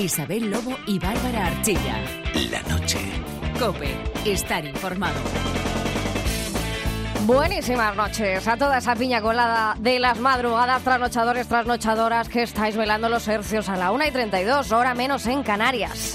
Isabel Lobo y Bárbara Archilla. La noche. COPE. Estar informado. Buenísimas noches a toda esa piña colada de las madrugadas, trasnochadores, trasnochadoras que estáis velando los hercios a la 1:32, hora menos en Canarias.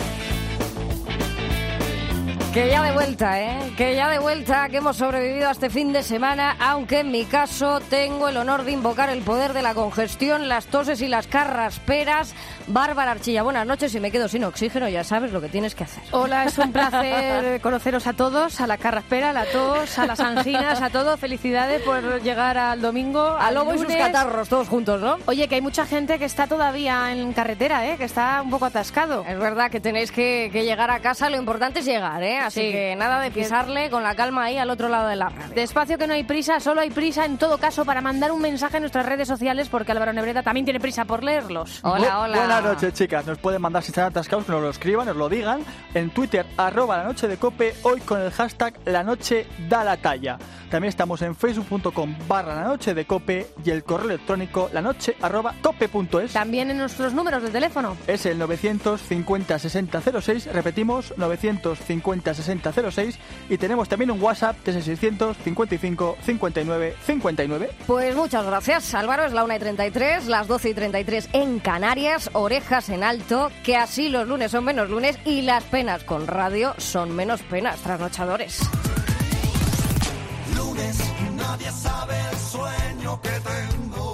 Que ya de vuelta, que ya de vuelta, que hemos sobrevivido a este fin de semana, aunque en mi caso tengo el honor de invocar el poder de la congestión, las toses y las carrasperas. Bárbara Archilla, buenas noches. Si me quedo sin oxígeno, ya sabes lo que tienes que hacer. Hola, es un placer conoceros a todos, a la carraspera, a la tos, a las anginas, a todo. Felicidades por llegar al domingo, al lobo lunes. Y sus catarros, todos juntos, ¿no? Oye, que hay mucha gente que está todavía en carretera, que está un poco atascado. Es verdad que tenéis que llegar a casa, lo importante es llegar, Así sí, que nada de pisarle, con la calma ahí al otro lado de la radio. Despacio, que no hay prisa, solo hay prisa en todo caso para mandar un mensaje en nuestras redes sociales, porque Álvaro Nebreda también tiene prisa por leerlos. Hola, hola. Buenas noches, chicas. Nos pueden mandar si están atascados, que nos lo escriban, nos lo digan. En Twitter, @lanochedecope, hoy con el hashtag La Noche Da La Talla. También estamos en facebook.com/lanochedecope y el correo electrónico lanoche@cope.es. También en nuestros números de teléfono. Es el 950-6006, repetimos, 950-6006, y tenemos también un WhatsApp de 655-59-59. Pues muchas gracias, Álvaro. Es la 1:33, las 12:33 en Canarias, orejas en alto, que así los lunes son menos lunes y las penas con radio son menos penas, trasnochadores. Lunes, nadie sabe el sueño que tengo.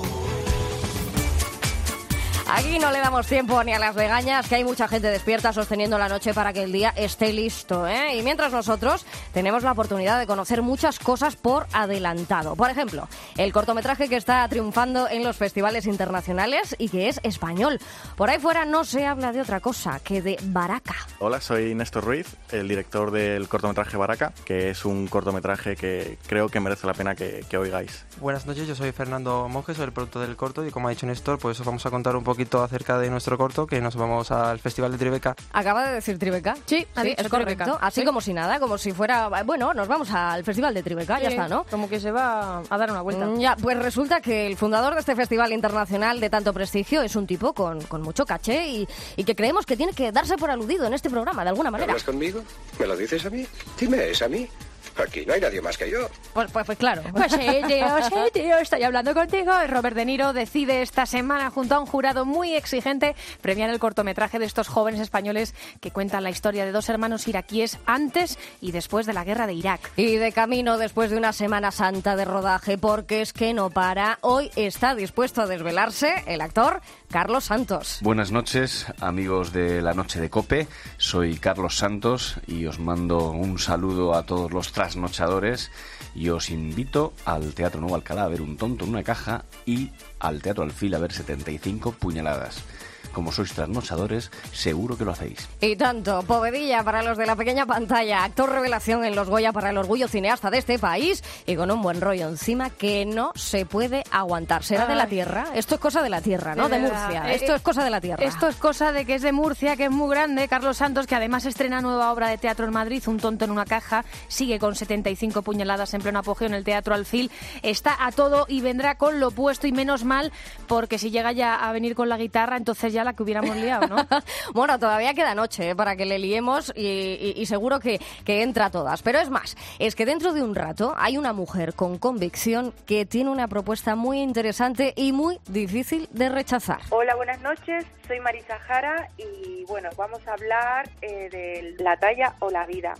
Aquí no le damos tiempo ni a las legañas, que hay mucha gente despierta sosteniendo la noche para que el día esté listo, Y mientras nosotros tenemos la oportunidad de conocer muchas cosas por adelantado. Por ejemplo, el cortometraje que está triunfando en los festivales internacionales y que es español. Por ahí fuera no se habla de otra cosa que de Baraka. Hola, soy Néstor Ruiz, el director del cortometraje Baraka, que es un cortometraje que creo que merece la pena que oigáis. Buenas noches, yo soy Fernando Monge, soy el productor del corto y como ha dicho Néstor, pues os vamos a contar un poquito acerca de nuestro corto, que nos vamos al Festival de Tribeca. ¿Acaba de decir Tribeca? Sí, es correcto. Así sí. Como si nada, como si fuera... Bueno, nos vamos al Festival de Tribeca, sí, ya está, ¿no? Como que se va a dar una vuelta. Ya, pues resulta que el fundador de este festival internacional de tanto prestigio es un tipo con mucho caché y que creemos que tiene que darse por aludido en este programa, de alguna manera. ¿Hablas conmigo? ¿Me lo dices a mí? Dime, ¿es a mí? Aquí no hay nadie más que yo. Pues claro. Pues sí, tío, estoy hablando contigo. Robert De Niro decide esta semana, junto a un jurado muy exigente, premiar el cortometraje de estos jóvenes españoles que cuentan la historia de dos hermanos iraquíes antes y después de la guerra de Irak. Y de camino después de una Semana Santa de rodaje, porque es que no para. Hoy está dispuesto a desvelarse el actor Carlos Santos. Buenas noches, amigos de La Noche de COPE. Soy Carlos Santos y os mando un saludo a todos los trasnochadores y os invito al Teatro Nuevo Alcalá a ver Un tonto en una caja y al Teatro Alfil a ver 75 puñaladas. Como sois trasnochadores, seguro que lo hacéis. Y tanto, Povedilla para los de la pequeña pantalla, actor revelación en los Goya para el orgullo cineasta de este país y con un buen rollo encima que no se puede aguantar. ¿Será de la tierra? Esto es cosa de la tierra, ¿no? De Murcia. Esto es cosa de la tierra. Esto es cosa de que es de Murcia, que es muy grande. Carlos Santos, que además estrena nueva obra de teatro en Madrid, Un tonto en una caja, sigue con 75 puñaladas en pleno apogeo en el Teatro Alfil. Está a todo y vendrá con lo puesto y menos mal, porque si llega ya a venir con la guitarra, entonces ya la que hubiéramos liado, ¿no? Bueno, todavía queda noche para que le liemos y seguro que entra a todas. Pero es más, es que dentro de un rato hay una mujer con convicción que tiene una propuesta muy interesante y muy difícil de rechazar. Hola, buenas noches. Soy Marisa Jara y bueno, vamos a hablar de la talla o la vida.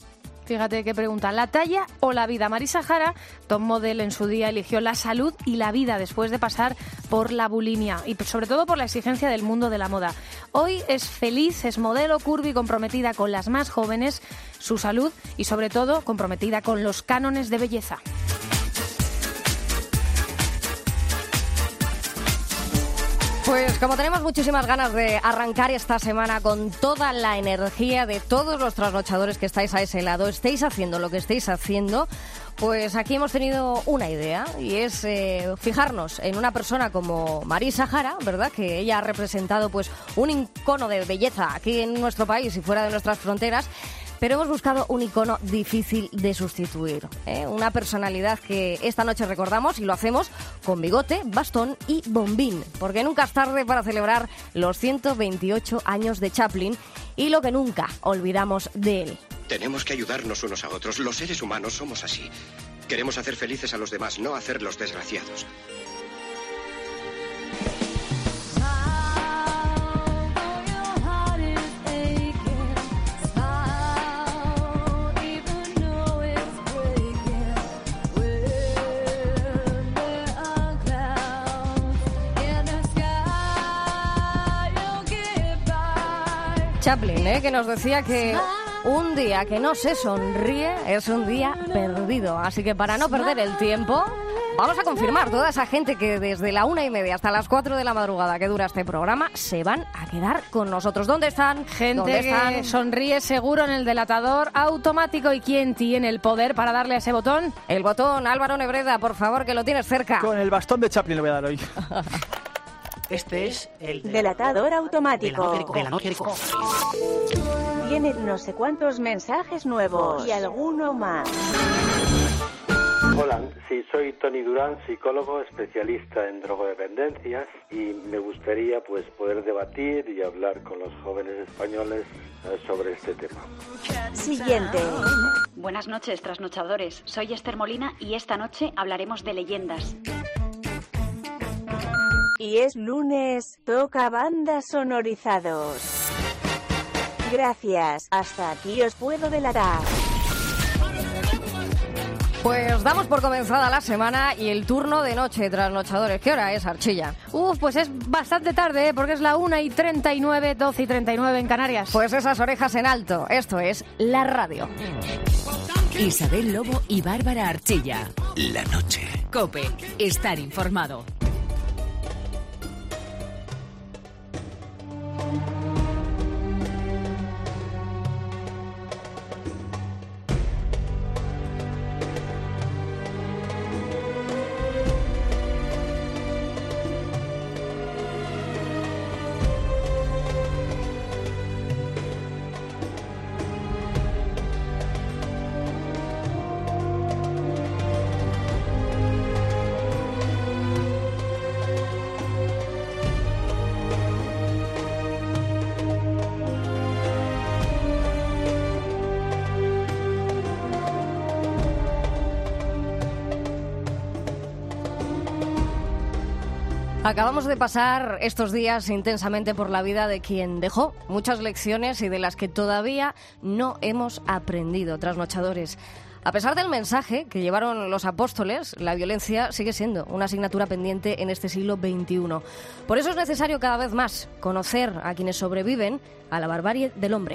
Fíjate qué pregunta, ¿la talla o la vida? Marisa Jara, top model en su día, eligió la salud y la vida después de pasar por la bulimia y sobre todo por la exigencia del mundo de la moda. Hoy es feliz, es modelo, curvy, comprometida con las más jóvenes, su salud y sobre todo comprometida con los cánones de belleza. Pues como tenemos muchísimas ganas de arrancar esta semana con toda la energía de todos los trasnochadores que estáis a ese lado, estéis haciendo lo que estéis haciendo, pues aquí hemos tenido una idea y es fijarnos en una persona como Marisa Jara, ¿verdad? Que ella ha representado pues un icono de belleza aquí en nuestro país y fuera de nuestras fronteras. Pero hemos buscado un icono difícil de sustituir, una personalidad que esta noche recordamos y lo hacemos con bigote, bastón y bombín, porque nunca es tarde para celebrar los 128 años de Chaplin y lo que nunca olvidamos de él. Tenemos que ayudarnos unos a otros. Los seres humanos somos así. Queremos hacer felices a los demás, no hacerlos desgraciados. Chaplin, que nos decía que un día que no se sonríe es un día perdido. Así que para no perder el tiempo, vamos a confirmar toda esa gente que desde la 1:30 hasta las 4 de la madrugada que dura este programa se van a quedar con nosotros. ¿Dónde están? Gente que sonríe seguro en el delatador automático. ¿Y quién tiene el poder para darle a ese botón? El botón, Álvaro Nebreda, por favor, que lo tienes cerca. Con el bastón de Chaplin le voy a dar hoy. Este es el delatador automático. De la noche de Cope. Tiene no sé cuántos mensajes nuevos y alguno más. Hola, sí, soy Tony Durán, psicólogo especialista en drogodependencias y me gustaría poder debatir y hablar con los jóvenes españoles sobre este tema. Siguiente. Buenas noches, trasnochadores. Soy Esther Molina y esta noche hablaremos de leyendas. Y es lunes, toca bandas sonorizados. Gracias, hasta aquí os puedo delatar. Pues damos por comenzada la semana y el turno de noche, trasnochadores. ¿Qué hora es, Archilla? Pues es bastante tarde, porque es la 1:39, 12:39 en Canarias. Pues esas orejas en alto. Esto es la radio. Isabel Lobo y Bárbara Archilla. La noche. COPE. Estar informado. Acabamos de pasar estos días intensamente por la vida de quien dejó muchas lecciones y de las que todavía no hemos aprendido, trasnochadores. A pesar del mensaje que llevaron los apóstoles, la violencia sigue siendo una asignatura pendiente en este siglo XXI. Por eso es necesario cada vez más conocer a quienes sobreviven a la barbarie del hombre.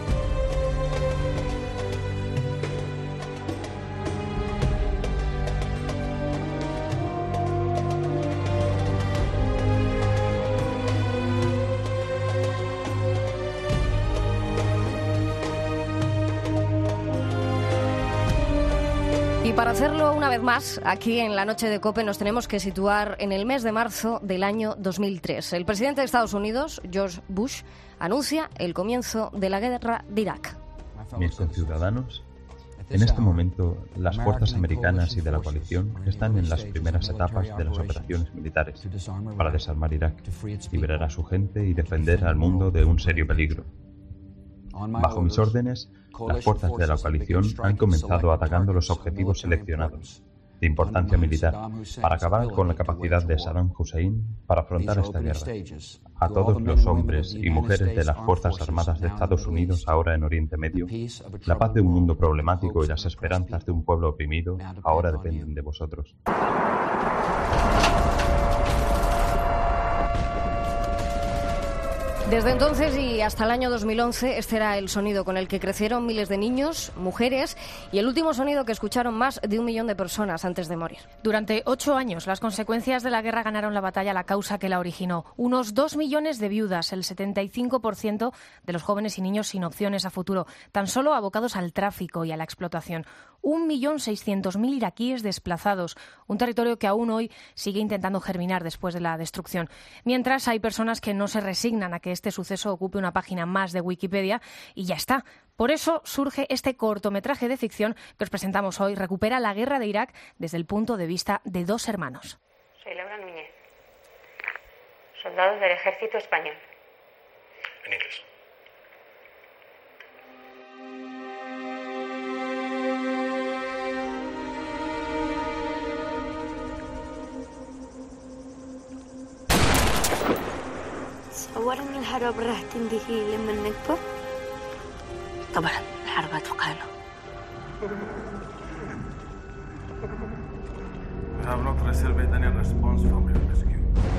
Y para hacerlo una vez más, aquí en la noche de COPE nos tenemos que situar en el mes de marzo del año 2003. El presidente de Estados Unidos, George Bush, anuncia el comienzo de la guerra de Irak. Mis conciudadanos, en este momento las fuerzas americanas y de la coalición están en las primeras etapas de las operaciones militares para desarmar Irak, liberar a su gente y defender al mundo de un serio peligro. Bajo mis órdenes, las fuerzas de la coalición han comenzado atacando los objetivos seleccionados de importancia militar para acabar con la capacidad de Saddam Hussein para afrontar esta guerra. A todos los hombres y mujeres de las Fuerzas Armadas de Estados Unidos ahora en Oriente Medio, la paz de un mundo problemático y las esperanzas de un pueblo oprimido ahora dependen de vosotros. Desde entonces y hasta el año 2011, este era el sonido con el que crecieron miles de niños, mujeres y el último sonido que escucharon más de 1 millón de personas antes de morir. Durante 8 años, las consecuencias de la guerra ganaron la batalla a la causa que la originó. Unos 2 millones de viudas, el 75% de los jóvenes y niños sin opciones a futuro, tan solo abocados al tráfico y a la explotación. 1.600.000 iraquíes desplazados, un territorio que aún hoy sigue intentando germinar después de la destrucción. Mientras hay personas que no se resignan a que este suceso ocupe una página más de Wikipedia y ya está. Por eso surge este cortometraje de ficción que os presentamos hoy. Recupera la guerra de Irak desde el punto de vista de dos hermanos. Soy Laura Núñez, soldado del Ejército Español. En inglés. تصور ان الحرب راح تنتهي لما نكبر؟ طبعا الحرب هتوقعنا. We have not received any response from your rescue.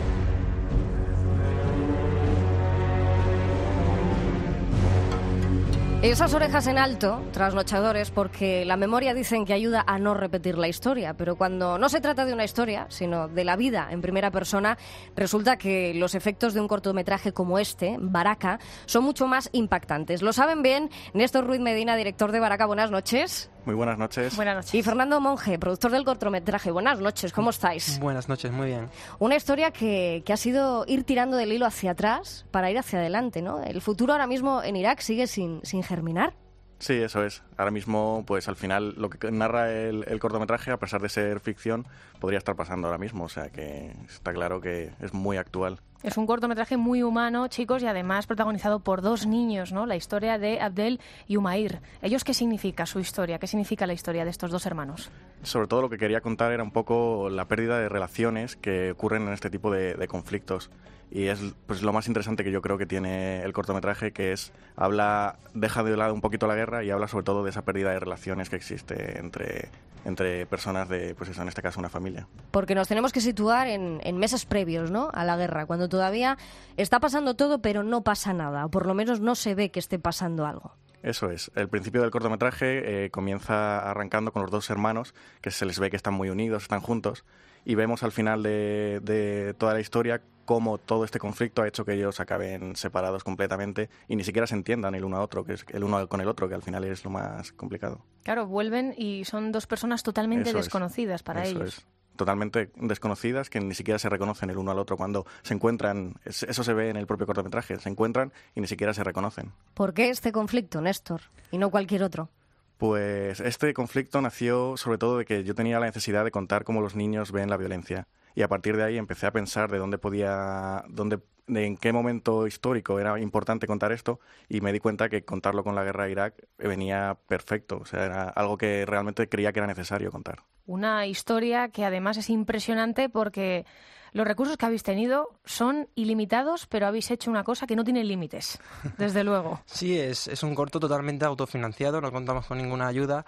Esas orejas en alto, trasnochadores, porque la memoria dicen que ayuda a no repetir la historia, pero cuando no se trata de una historia, sino de la vida en primera persona, resulta que los efectos de un cortometraje como este, Baraka, son mucho más impactantes. Lo saben bien Néstor Ruiz Medina, director de Baraka. Buenas noches. Muy buenas noches. Buenas noches. Y Fernando Monge, productor del cortometraje. Buenas noches, ¿cómo estáis? Buenas noches, muy bien. Una historia que ha sido ir tirando del hilo hacia atrás para ir hacia adelante, ¿no? El futuro ahora mismo en Irak sigue sin germinar. Sí, eso es. Ahora mismo, pues al final, lo que narra el cortometraje, a pesar de ser ficción, podría estar pasando ahora mismo. O sea que está claro que es muy actual. Es un cortometraje muy humano, chicos, y además protagonizado por dos niños, ¿no? La historia de Abdel y Umair. ¿Ellos qué significa su historia? ¿Qué significa la historia de estos dos hermanos? Sobre todo lo que quería contar era un poco la pérdida de relaciones que ocurren en este tipo de conflictos. Y es pues lo más interesante que yo creo que tiene el cortometraje, que es deja de lado un poquito la guerra y habla sobre todo de esa pérdida de relaciones que existe entre personas de, pues eso, en este caso una familia. Porque nos tenemos que situar en meses previos, ¿no?, a la guerra, cuando todavía está pasando todo pero no pasa nada, o por lo menos no se ve que esté pasando algo. Eso es. El principio del cortometraje comienza arrancando con los dos hermanos, que se les ve que están muy unidos, están juntos, y vemos al final de toda la historia cómo todo este conflicto ha hecho que ellos acaben separados completamente y ni siquiera se entiendan el uno a otro, que es el uno con el otro, que al final es lo más complicado. Claro, vuelven y son dos personas totalmente desconocidas para ellos. Eso es. Totalmente desconocidas, que ni siquiera se reconocen el uno al otro cuando se encuentran. Eso se ve en el propio cortometraje. Se encuentran y ni siquiera se reconocen. ¿Por qué este conflicto, Néstor, y no cualquier otro? Pues este conflicto nació sobre todo de que yo tenía la necesidad de contar cómo los niños ven la violencia. Y a partir de ahí empecé a pensar de en qué momento histórico era importante contar esto, y me di cuenta que contarlo con la guerra de Irak venía perfecto. O sea, era algo que realmente creía que era necesario contar. Una historia que además es impresionante porque los recursos que habéis tenido son ilimitados, pero habéis hecho una cosa que no tiene límites, desde luego. Sí, es un corto totalmente autofinanciado, no contamos con ninguna ayuda.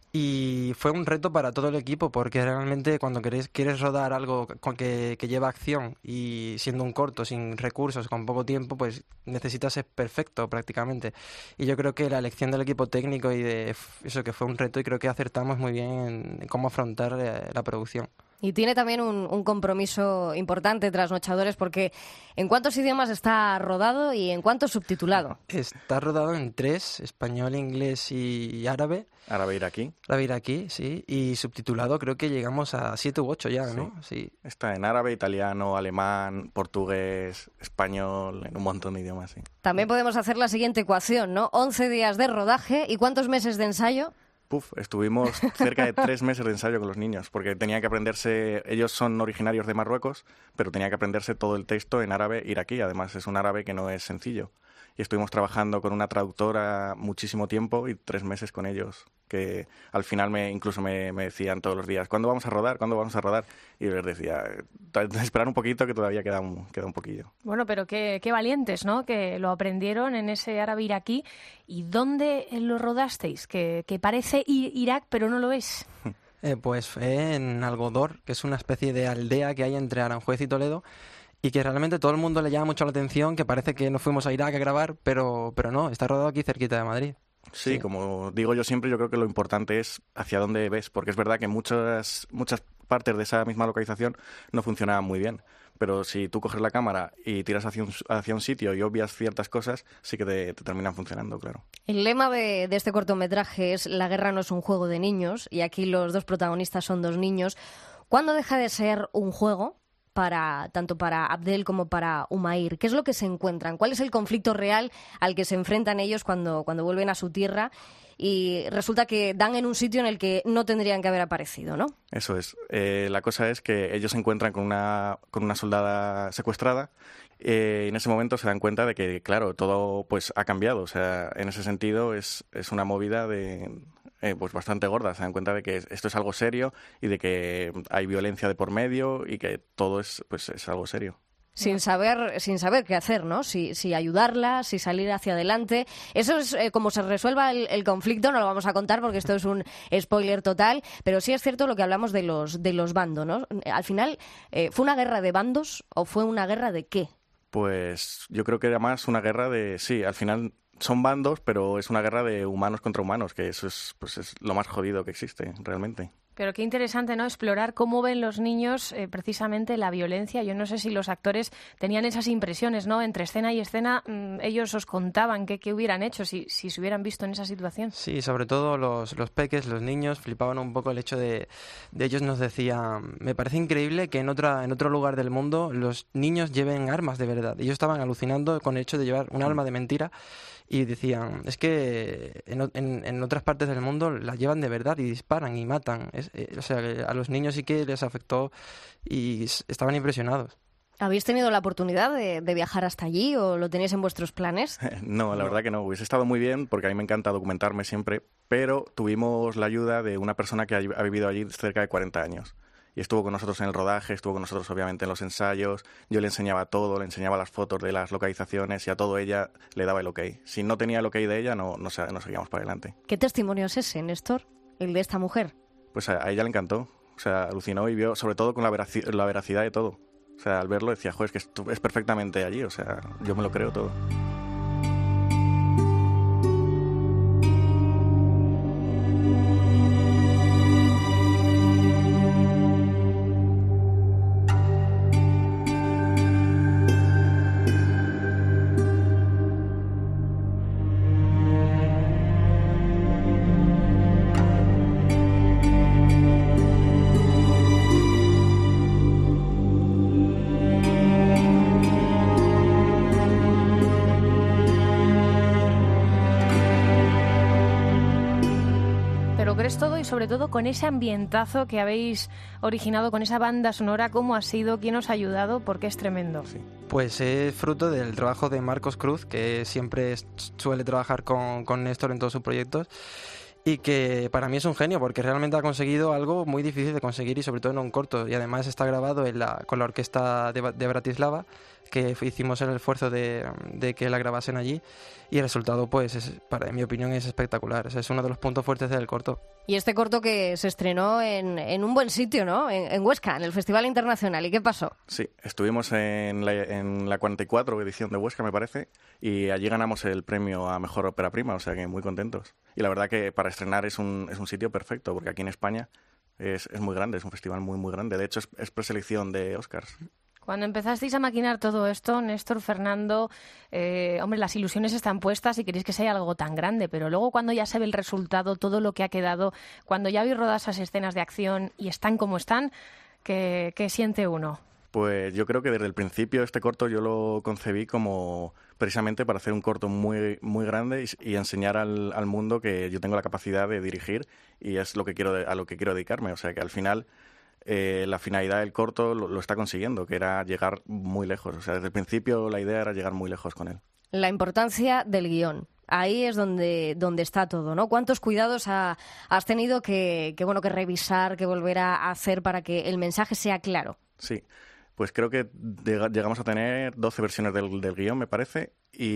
Y fue un reto para todo el equipo, porque realmente cuando quieres rodar algo que lleva acción y siendo un corto, sin recursos, con poco tiempo, pues necesitas ser perfecto prácticamente. Y yo creo que la elección del equipo técnico y de eso que fue un reto, y creo que acertamos muy bien en cómo afrontar la producción. Y tiene también un compromiso importante, Trasnochadores, porque ¿en cuántos idiomas está rodado y en cuántos subtitulado? Está rodado en 3, español, inglés y árabe. Árabe iraquí. Árabe iraquí, sí. Y subtitulado creo que llegamos a 7 u 8 ya, ¿no? Sí. Está en árabe, italiano, alemán, portugués, español, en un montón de idiomas, sí. También podemos hacer la siguiente ecuación, ¿no? 11 días de rodaje y ¿cuántos meses de ensayo? Estuvimos cerca de 3 meses de ensayo con los niños, porque tenían que aprenderse, ellos son originarios de Marruecos, pero tenían que aprenderse todo el texto en árabe iraquí. Además es un árabe que no es sencillo. Y estuvimos trabajando con una traductora muchísimo tiempo y 3 meses con ellos, que al final incluso me decían todos los días, ¿cuándo vamos a rodar? ¿Cuándo vamos a rodar? Y yo les decía, esperar un poquito, que todavía queda un poquillo. Bueno, pero qué valientes, ¿no? Que lo aprendieron en ese árabe iraquí. ¿Y dónde lo rodasteis? Que parece Irak, pero no lo es. Pues fue en Algodor, que es una especie de aldea que hay entre Aranjuez y Toledo, y que realmente todo el mundo le llama mucho la atención, que parece que no fuimos a Irak a grabar, pero no, está rodado aquí cerquita de Madrid. Sí, como digo yo siempre, yo creo que lo importante es hacia dónde ves, porque es verdad que muchas partes de esa misma localización no funcionaban muy bien, pero si tú coges la cámara y tiras hacia un sitio y obvias ciertas cosas, sí que te terminan funcionando, claro. El lema de este cortometraje es «La guerra no es un juego de niños», y aquí los dos protagonistas son 2 niños. ¿Cuándo deja de ser un juego tanto para Abdel como para Umair. ¿Qué es lo que se encuentran? ¿Cuál es el conflicto real al que se enfrentan ellos cuando vuelven a su tierra? Y resulta que dan en un sitio en el que no tendrían que haber aparecido, ¿no? Eso es. La cosa es que ellos se encuentran con una soldada secuestrada y en ese momento se dan cuenta de que, claro, todo pues ha cambiado. O sea, en ese sentido es una movida pues bastante gorda. Se dan cuenta de que esto es algo serio y de que hay violencia de por medio y que todo es algo serio. Sin saber qué hacer, ¿no? Si ayudarla, si salir hacia adelante. Eso es como se resuelva el conflicto, no lo vamos a contar porque esto es un spoiler total, pero sí es cierto lo que hablamos de los bandos, ¿no? Al final, ¿fue una guerra de bandos o fue una guerra de qué? Pues yo creo que era más una guerra sí, al final son bandos, pero es una guerra de humanos contra humanos, que eso es lo más jodido que existe, realmente. Pero qué interesante, ¿no? Explorar cómo ven los niños precisamente la violencia. Yo no sé si los actores tenían esas impresiones, ¿no? Entre escena y escena, ellos os contaban qué hubieran hecho si se hubieran visto en esa situación. Sí, sobre todo los peques, los niños, flipaban un poco el hecho de ellos nos decían, me parece increíble que en otro lugar del mundo los niños lleven armas de verdad. Ellos estaban alucinando con el hecho de llevar un arma de mentira. Y decían, es que en otras partes del mundo las llevan de verdad y disparan y matan. O sea, a los niños sí que les afectó y estaban impresionados. ¿Habéis tenido la oportunidad de viajar hasta allí o lo tenéis en vuestros planes? No, la verdad que no. Hubiese estado muy bien porque a mí me encanta documentarme siempre, pero tuvimos la ayuda de una persona que ha vivido allí cerca de 40 años. Y estuvo con nosotros en el rodaje, estuvo con nosotros obviamente en los ensayos. Yo le enseñaba todo, le enseñaba las fotos de las localizaciones y a todo ella le daba el ok. Si no tenía el ok de ella, no seguíamos para adelante. ¿Qué testimonio es ese, Néstor? El de esta mujer. Pues a ella le encantó. O sea, alucinó y vio, sobre todo con la veracidad de todo. O sea, al verlo decía, joder, es que esto es perfectamente allí. O sea, yo me lo creo todo. Todo y sobre todo con ese ambientazo que habéis originado, con esa banda sonora, ¿cómo ha sido? ¿Quién os ha ayudado? Porque es tremendo. Sí. Pues es fruto del trabajo de Marcos Cruz, que siempre suele trabajar con Néstor en todos sus proyectos y que para mí es un genio porque realmente ha conseguido algo muy difícil de conseguir y sobre todo en un corto, y además está grabado con la orquesta de Bratislava, que hicimos el esfuerzo de que la grabasen allí, y el resultado, pues, en mi opinión, es espectacular. Es uno de los puntos fuertes del corto. Y este corto que se estrenó en un buen sitio, ¿no? En Huesca, en el Festival Internacional. ¿Y qué pasó? Sí, estuvimos en la 44 edición de Huesca, me parece, y allí ganamos el premio a Mejor Ópera Prima, o sea que muy contentos. Y la verdad que para estrenar es un sitio perfecto, porque aquí en España es muy grande, es un festival muy, muy grande. De hecho, es preselección de Oscars. Cuando empezasteis a maquinar todo esto, Néstor, Fernando, hombre, las ilusiones están puestas y queréis que sea algo tan grande, pero luego cuando ya se ve el resultado, todo lo que ha quedado, cuando ya habéis rodado esas escenas de acción y están como están, ¿qué siente uno? Pues yo creo que desde el principio este corto yo lo concebí como precisamente para hacer un corto muy, muy grande y enseñar al mundo que yo tengo la capacidad de dirigir y es a lo que quiero dedicarme. O sea que al final la finalidad del corto lo está consiguiendo, que era llegar muy lejos. O sea, desde el principio la idea era llegar muy lejos con él. La importancia del guión. Ahí es donde está todo, ¿no? ¿Cuántos cuidados has tenido que revisar, que volver a hacer para que el mensaje sea claro? Sí, pues creo que llegamos a tener 12 versiones del guión, me parece,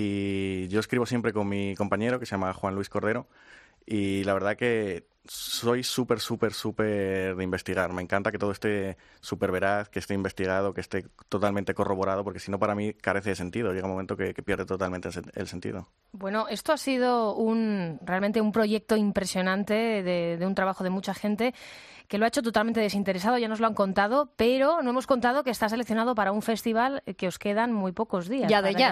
y yo escribo siempre con mi compañero, que se llama Juan Luis Cordero, y la verdad que soy súper de investigar. Me encanta que todo esté súper veraz, que esté investigado, que esté totalmente corroborado, porque si no para mí carece de sentido. Llega un momento que pierde totalmente el sentido. Bueno, esto ha sido realmente un proyecto impresionante de un trabajo de mucha gente que lo ha hecho totalmente desinteresado, ya nos lo han contado, pero no hemos contado que está seleccionado para un festival que os quedan muy pocos días. Ya de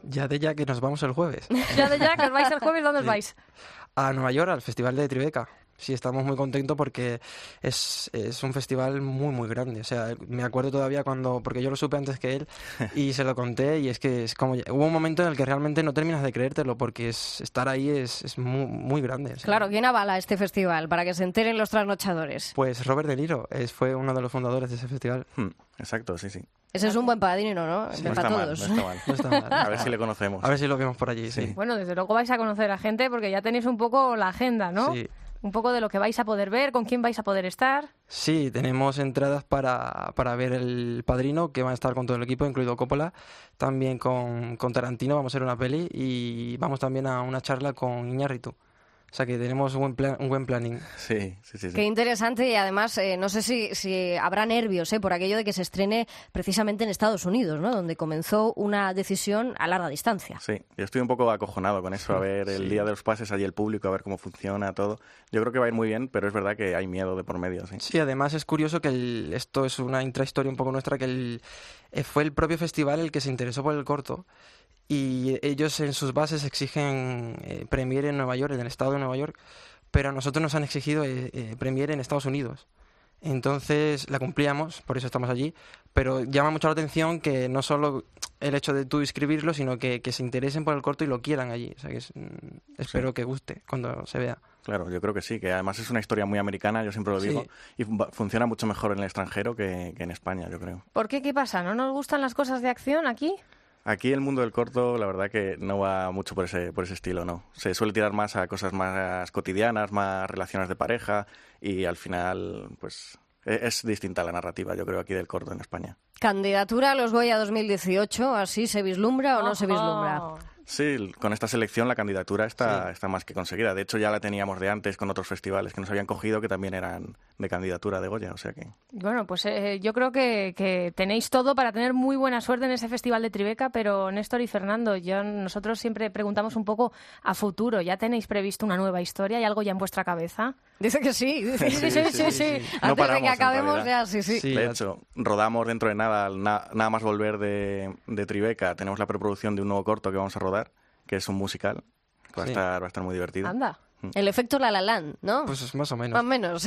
ya, que nos vamos el jueves. Ya que os vais el jueves, ¿dónde os vais? A Nueva York, al Festival de Tribeca. Sí, estamos muy contentos porque es un festival muy grande. O sea, me acuerdo todavía porque yo lo supe antes que él y se lo conté, y es que es como, hubo un momento en el que realmente no terminas de creértelo porque estar ahí es muy grande. O sea. Claro, ¿quién avala este festival para que se enteren los trasnochadores? Pues Robert De Niro fue uno de los fundadores de ese festival. Exacto, sí. Ese es un buen padrino, ¿no? Sí, para no todos. está mal. A ver si le conocemos. A ver si lo vemos por allí, sí. Bueno, desde luego vais a conocer a gente porque ya tenéis un poco la agenda, ¿no? Sí. Un poco de lo que vais a poder ver, con quién vais a poder estar. Sí, tenemos entradas para ver El Padrino, que van a estar con todo el equipo, incluido Coppola. También con Tarantino vamos a hacer una peli y vamos también a una charla con Iñárritu. O sea que tenemos un buen planning. Sí. Qué interesante, y además no sé si habrá nervios por aquello de que se estrene precisamente en Estados Unidos, ¿no? Donde comenzó una decisión a larga distancia. Sí, yo estoy un poco acojonado con eso, a ver el día de los pases, allí el público, a ver cómo funciona todo. Yo creo que va a ir muy bien, pero es verdad que hay miedo de por medio. Sí, además es curioso que esto es una intrahistoria un poco nuestra, que fue el propio festival el que se interesó por el corto. Y ellos en sus bases exigen premiere en Nueva York, en el estado de Nueva York, pero a nosotros nos han exigido premiere en Estados Unidos. Entonces la cumplíamos, por eso estamos allí, pero llama mucho la atención que no solo el hecho de tú escribirlo, sino que se interesen por el corto y lo quieran allí. O sea que espero que guste cuando se vea. Claro, yo creo que sí, que además es una historia muy americana, yo siempre lo digo, y funciona mucho mejor en el extranjero que en España, yo creo. ¿Por qué? ¿Qué pasa? ¿No nos gustan las cosas de acción aquí? Aquí el mundo del corto, la verdad que no va mucho por ese estilo, ¿no? Se suele tirar más a cosas más cotidianas, más relaciones de pareja, y al final, pues, es distinta la narrativa, yo creo, aquí del corto en España. Candidatura a los Goya 2018, ¿así se vislumbra o no se vislumbra? Sí, con esta selección la candidatura está más que conseguida. De hecho, ya la teníamos de antes con otros festivales que nos habían cogido que también eran de candidatura de Goya, o sea que... Bueno, pues yo creo que tenéis todo para tener muy buena suerte en ese Festival de Tribeca, pero Néstor y Fernando, nosotros siempre preguntamos un poco a futuro. ¿Ya tenéis previsto una nueva historia? ¿Hay algo ya en vuestra cabeza? Dice que sí. Sí. Antes de que acabemos ya, sí. De hecho, rodamos dentro de nada más volver de Tribeca. Tenemos la preproducción de un nuevo corto que vamos a rodar, que es un musical. Va a estar muy divertido. Anda. El efecto La La Land, ¿no? Pues más o menos. Más o menos.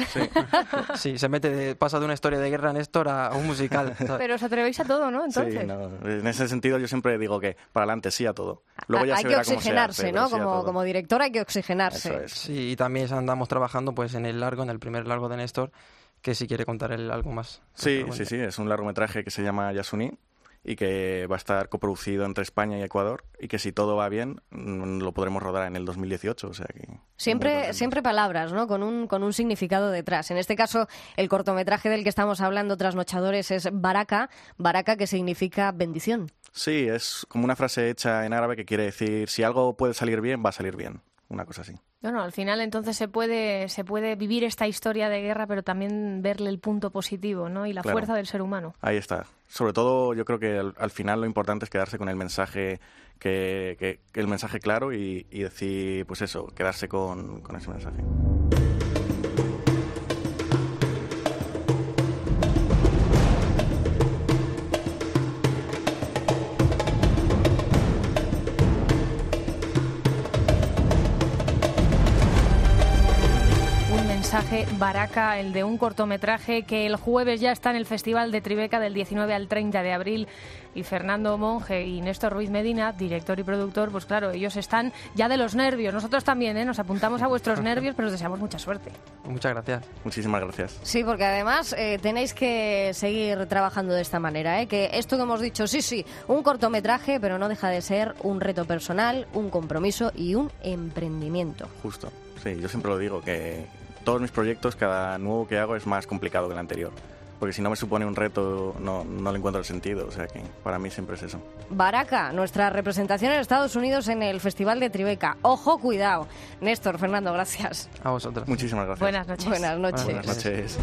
Sí, pasa de una historia de guerra, Néstor, a un musical. Pero os atrevéis a todo, ¿no? Entonces. Sí, en ese sentido yo siempre digo que para adelante sí a todo. Luego ya hay se que verá cómo se oxigenarse, hace, ¿no? sí Como director hay que oxigenarse. Eso es. Sí, y también andamos trabajando pues en el primer largo de Néstor, que si quiere contar él algo más. Sí, es un largometraje que se llama Yasuní, y que va a estar coproducido entre España y Ecuador, y que si todo va bien lo podremos rodar en el 2018, o sea que... Siempre palabras, ¿no? Con un significado detrás. En este caso, el cortometraje del que estamos hablando, Trasnochadores, es Baraka, que significa bendición. Sí, es como una frase hecha en árabe que quiere decir, si algo puede salir bien, va a salir bien, una cosa así. Bueno, al final entonces se puede vivir esta historia de guerra, pero también verle el punto positivo, ¿no? Y la fuerza del ser humano. Ahí está. Sobre todo, yo creo que al final lo importante es quedarse con el mensaje el mensaje claro y decir, pues eso, quedarse con ese mensaje. Baraka, el de un cortometraje que el jueves ya está en el Festival de Tribeca del 19 al 30 de abril. Y Fernando Monge y Néstor Ruiz Medina, director y productor, pues claro, ellos están ya de los nervios. Nosotros también, nos apuntamos a vuestros nervios, pero os deseamos mucha suerte. Muchas gracias. Muchísimas gracias. Sí, porque además tenéis que seguir trabajando de esta manera, que esto que hemos dicho, sí, un cortometraje, pero no deja de ser un reto personal, un compromiso y un emprendimiento. Justo, sí, yo siempre lo digo, que todos mis proyectos, cada nuevo que hago es más complicado que el anterior. Porque si no me supone un reto, no le encuentro el sentido. O sea que para mí siempre es eso. Baraka, nuestra representación en Estados Unidos en el Festival de Tribeca. Ojo, cuidado. Néstor, Fernando, gracias. A vosotros. Muchísimas gracias. Buenas noches. Buenas noches. Buenas noches.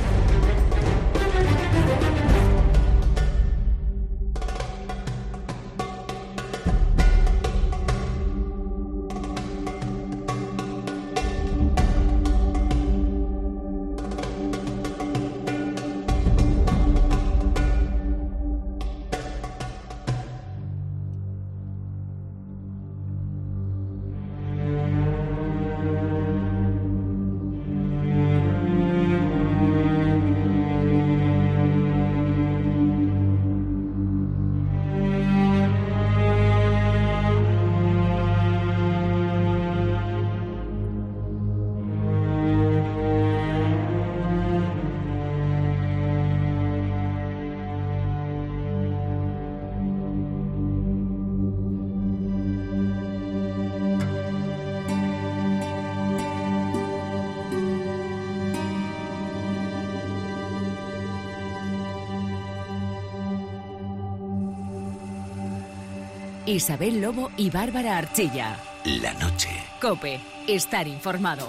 Isabel Lobo y Bárbara Archilla. La noche. COPE. Estar informado.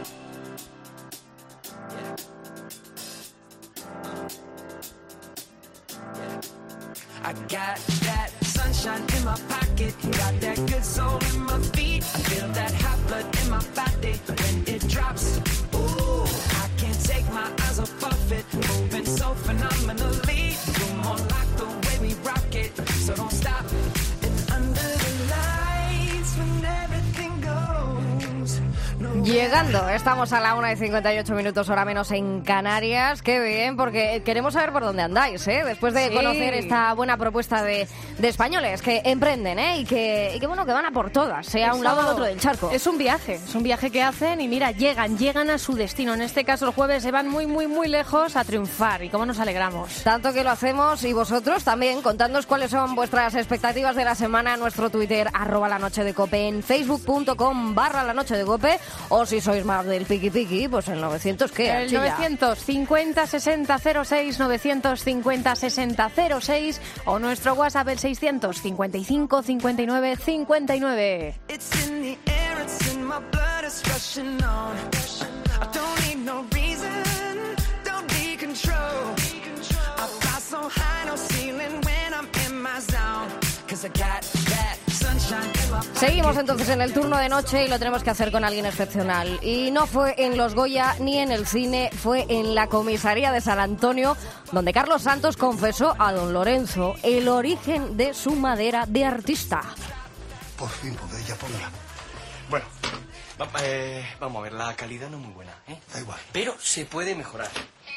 I got that sunshine in my pocket, got that good soul in my feet. I feel that hot blood in my body when it drops. Ooh, I can't take my eyes off it, moving so phenomenally. You're more like the way we rock it, so don't stop. And under the lights when everything goes. Llegando, estamos a la 1:58, hora menos en Canarias. Qué bien, porque queremos saber por dónde andáis, ¿eh? Después de conocer esta buena propuesta de españoles que emprenden, ¿eh? Y que bueno, que van a por todas, sea a un lado o al otro del charco. Es un viaje que hacen y mira, llegan a su destino. En este caso, el jueves se van muy lejos a triunfar. Y cómo nos alegramos. Tanto que lo hacemos, y vosotros también, contadnos cuáles son vuestras expectativas de la semana en nuestro Twitter, @lanochedecope, en facebook.com/lanochedecope, o si sois más del piqui, pues el 900, ¿qué? El Archilla? 950 60 06, 950 60 06, o nuestro WhatsApp el 655 59 59. It's in the air, it's in my blood, it's rushing on. I don't need no reason, don't need control. I fly so high, no ceiling when I'm in my zone. 'Cause I got that sunshine in my pocket. Seguimos entonces en el turno de noche y lo tenemos que hacer con alguien excepcional. Y no fue en los Goya ni en el cine, fue en la comisaría de San Antonio, donde Carlos Santos confesó a don Lorenzo el origen de su madera de artista. Por fin podré ya ponerla. Bueno, vamos a ver, la calidad no es muy buena, ¿eh? Da igual. Pero se puede mejorar.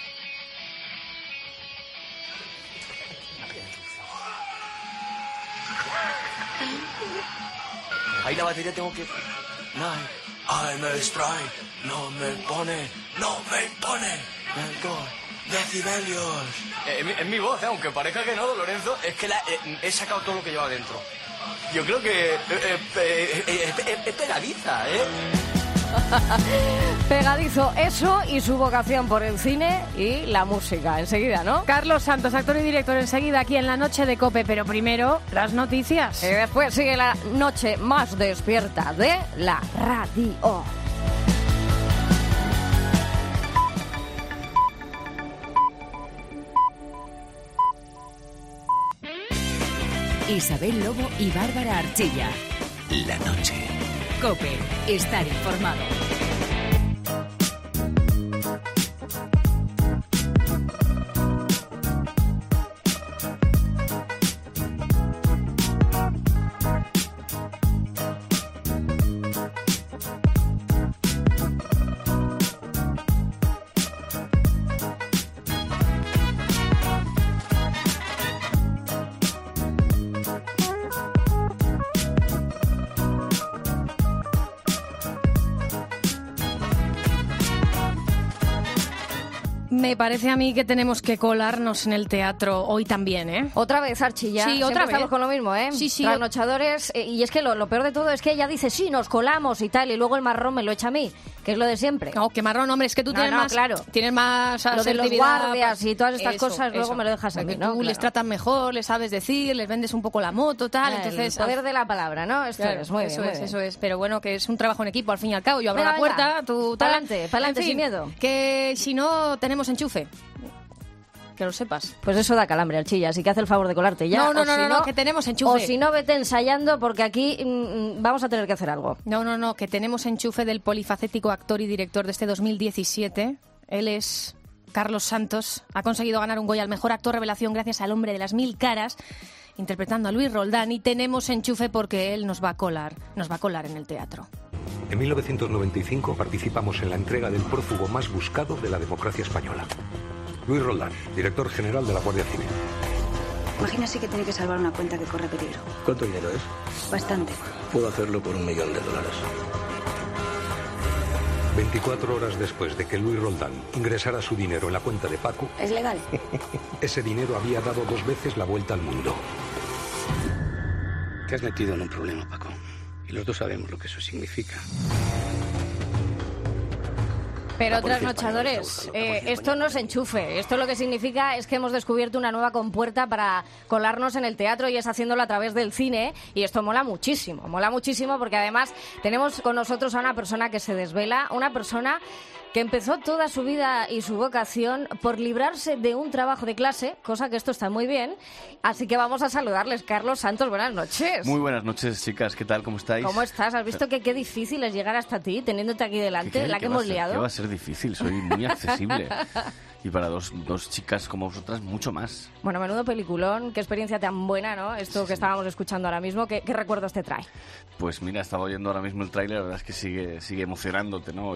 Ahí la batería tengo que... Ay, me distrae, no me impone. Decibelios. Es mi voz, aunque parezca que no, Lorenzo, es que he sacado todo lo que lleva dentro. Yo creo que es pegadiza, ¿eh? Pegadizo eso y su vocación por el cine y la música. Enseguida, ¿no? Carlos Santos, actor y director, enseguida aquí en La Noche de COPE, pero primero las noticias. Y después sigue la noche más despierta de la radio. Isabel Lobo y Bárbara Archilla. La noche. COPE. Estar informado. Me parece a mí que tenemos que colarnos en el teatro hoy también, ¿eh? Otra vez, Archilla. Sí, otra vez. Estamos con lo mismo, ¿eh? Sí. Trasnochadores. Y es que lo peor de todo es que ella dice, sí, nos colamos y tal, y luego el marrón me lo echa a mí, que es lo de siempre. No, que marrón, hombre, es que tú tienes más... Claro. Tienes más lo de los asertividad, guardias y todas estas cosas, luego eso. me lo dejas a mí, Tú ¿no? les tratas mejor, les sabes decir, les vendes un poco la moto, tal, entonces... El poder de la palabra, ¿no? Esto Claro, es, muy bien, muy bien. Eso es. Pero bueno, que es un trabajo en equipo, al fin y al cabo. Yo abro Venga, la puerta, venga. tú... tal. Pa'lante, En fin, sin miedo. Que si no, tenemos enchufe. Que lo sepas. Pues eso da calambre, Archilla, así que haz el favor de colarte ya. No, que tenemos enchufe. O si no, vete ensayando, porque aquí vamos a tener que hacer algo. No, que tenemos enchufe del polifacético actor y director de este 2017. Él es Carlos Santos. Ha conseguido ganar un Goya al mejor actor revelación gracias al hombre de las 1000 caras, interpretando a Luis Roldán. Y tenemos enchufe porque él nos va a colar en el teatro. En 1995 participamos en la entrega del prófugo más buscado de la democracia española. Luis Roldán, director general de la Guardia Civil. Imagínese que tiene que salvar una cuenta que corre peligro. ¿Cuánto dinero es? Bastante. Puedo hacerlo por $1 millón. 24 horas después de que Luis Roldán ingresara su dinero en la cuenta de Paco... ¿Es legal? Ese dinero había dado 2 veces la vuelta al mundo. Te has metido en un problema, Paco. Y los dos sabemos lo que eso significa. Pero trasnochadores, esto no es enchufe. Esto lo que significa es que hemos descubierto una nueva compuerta para colarnos en el teatro y es haciéndolo a través del cine. Y esto mola muchísimo porque además tenemos con nosotros a una persona que se desvela, una persona que empezó toda su vida y su vocación por librarse de un trabajo de clase, cosa que esto está muy bien. Así que vamos a saludarles. Carlos Santos, buenas noches. Muy buenas noches, chicas. ¿Qué tal? ¿Cómo estáis? ¿Cómo estás? ¿Has visto que qué difícil es llegar hasta ti, teniéndote aquí delante? La que hemos liado. ¿Qué va a ser difícil? Soy muy accesible. Y para dos chicas como vosotras, mucho más. Bueno, menudo peliculón. Qué experiencia tan buena, ¿no? Esto que estábamos escuchando ahora mismo. ¿Qué recuerdos te trae? Pues mira, estaba oyendo ahora mismo el tráiler. La verdad es que sigue emocionándote, ¿no?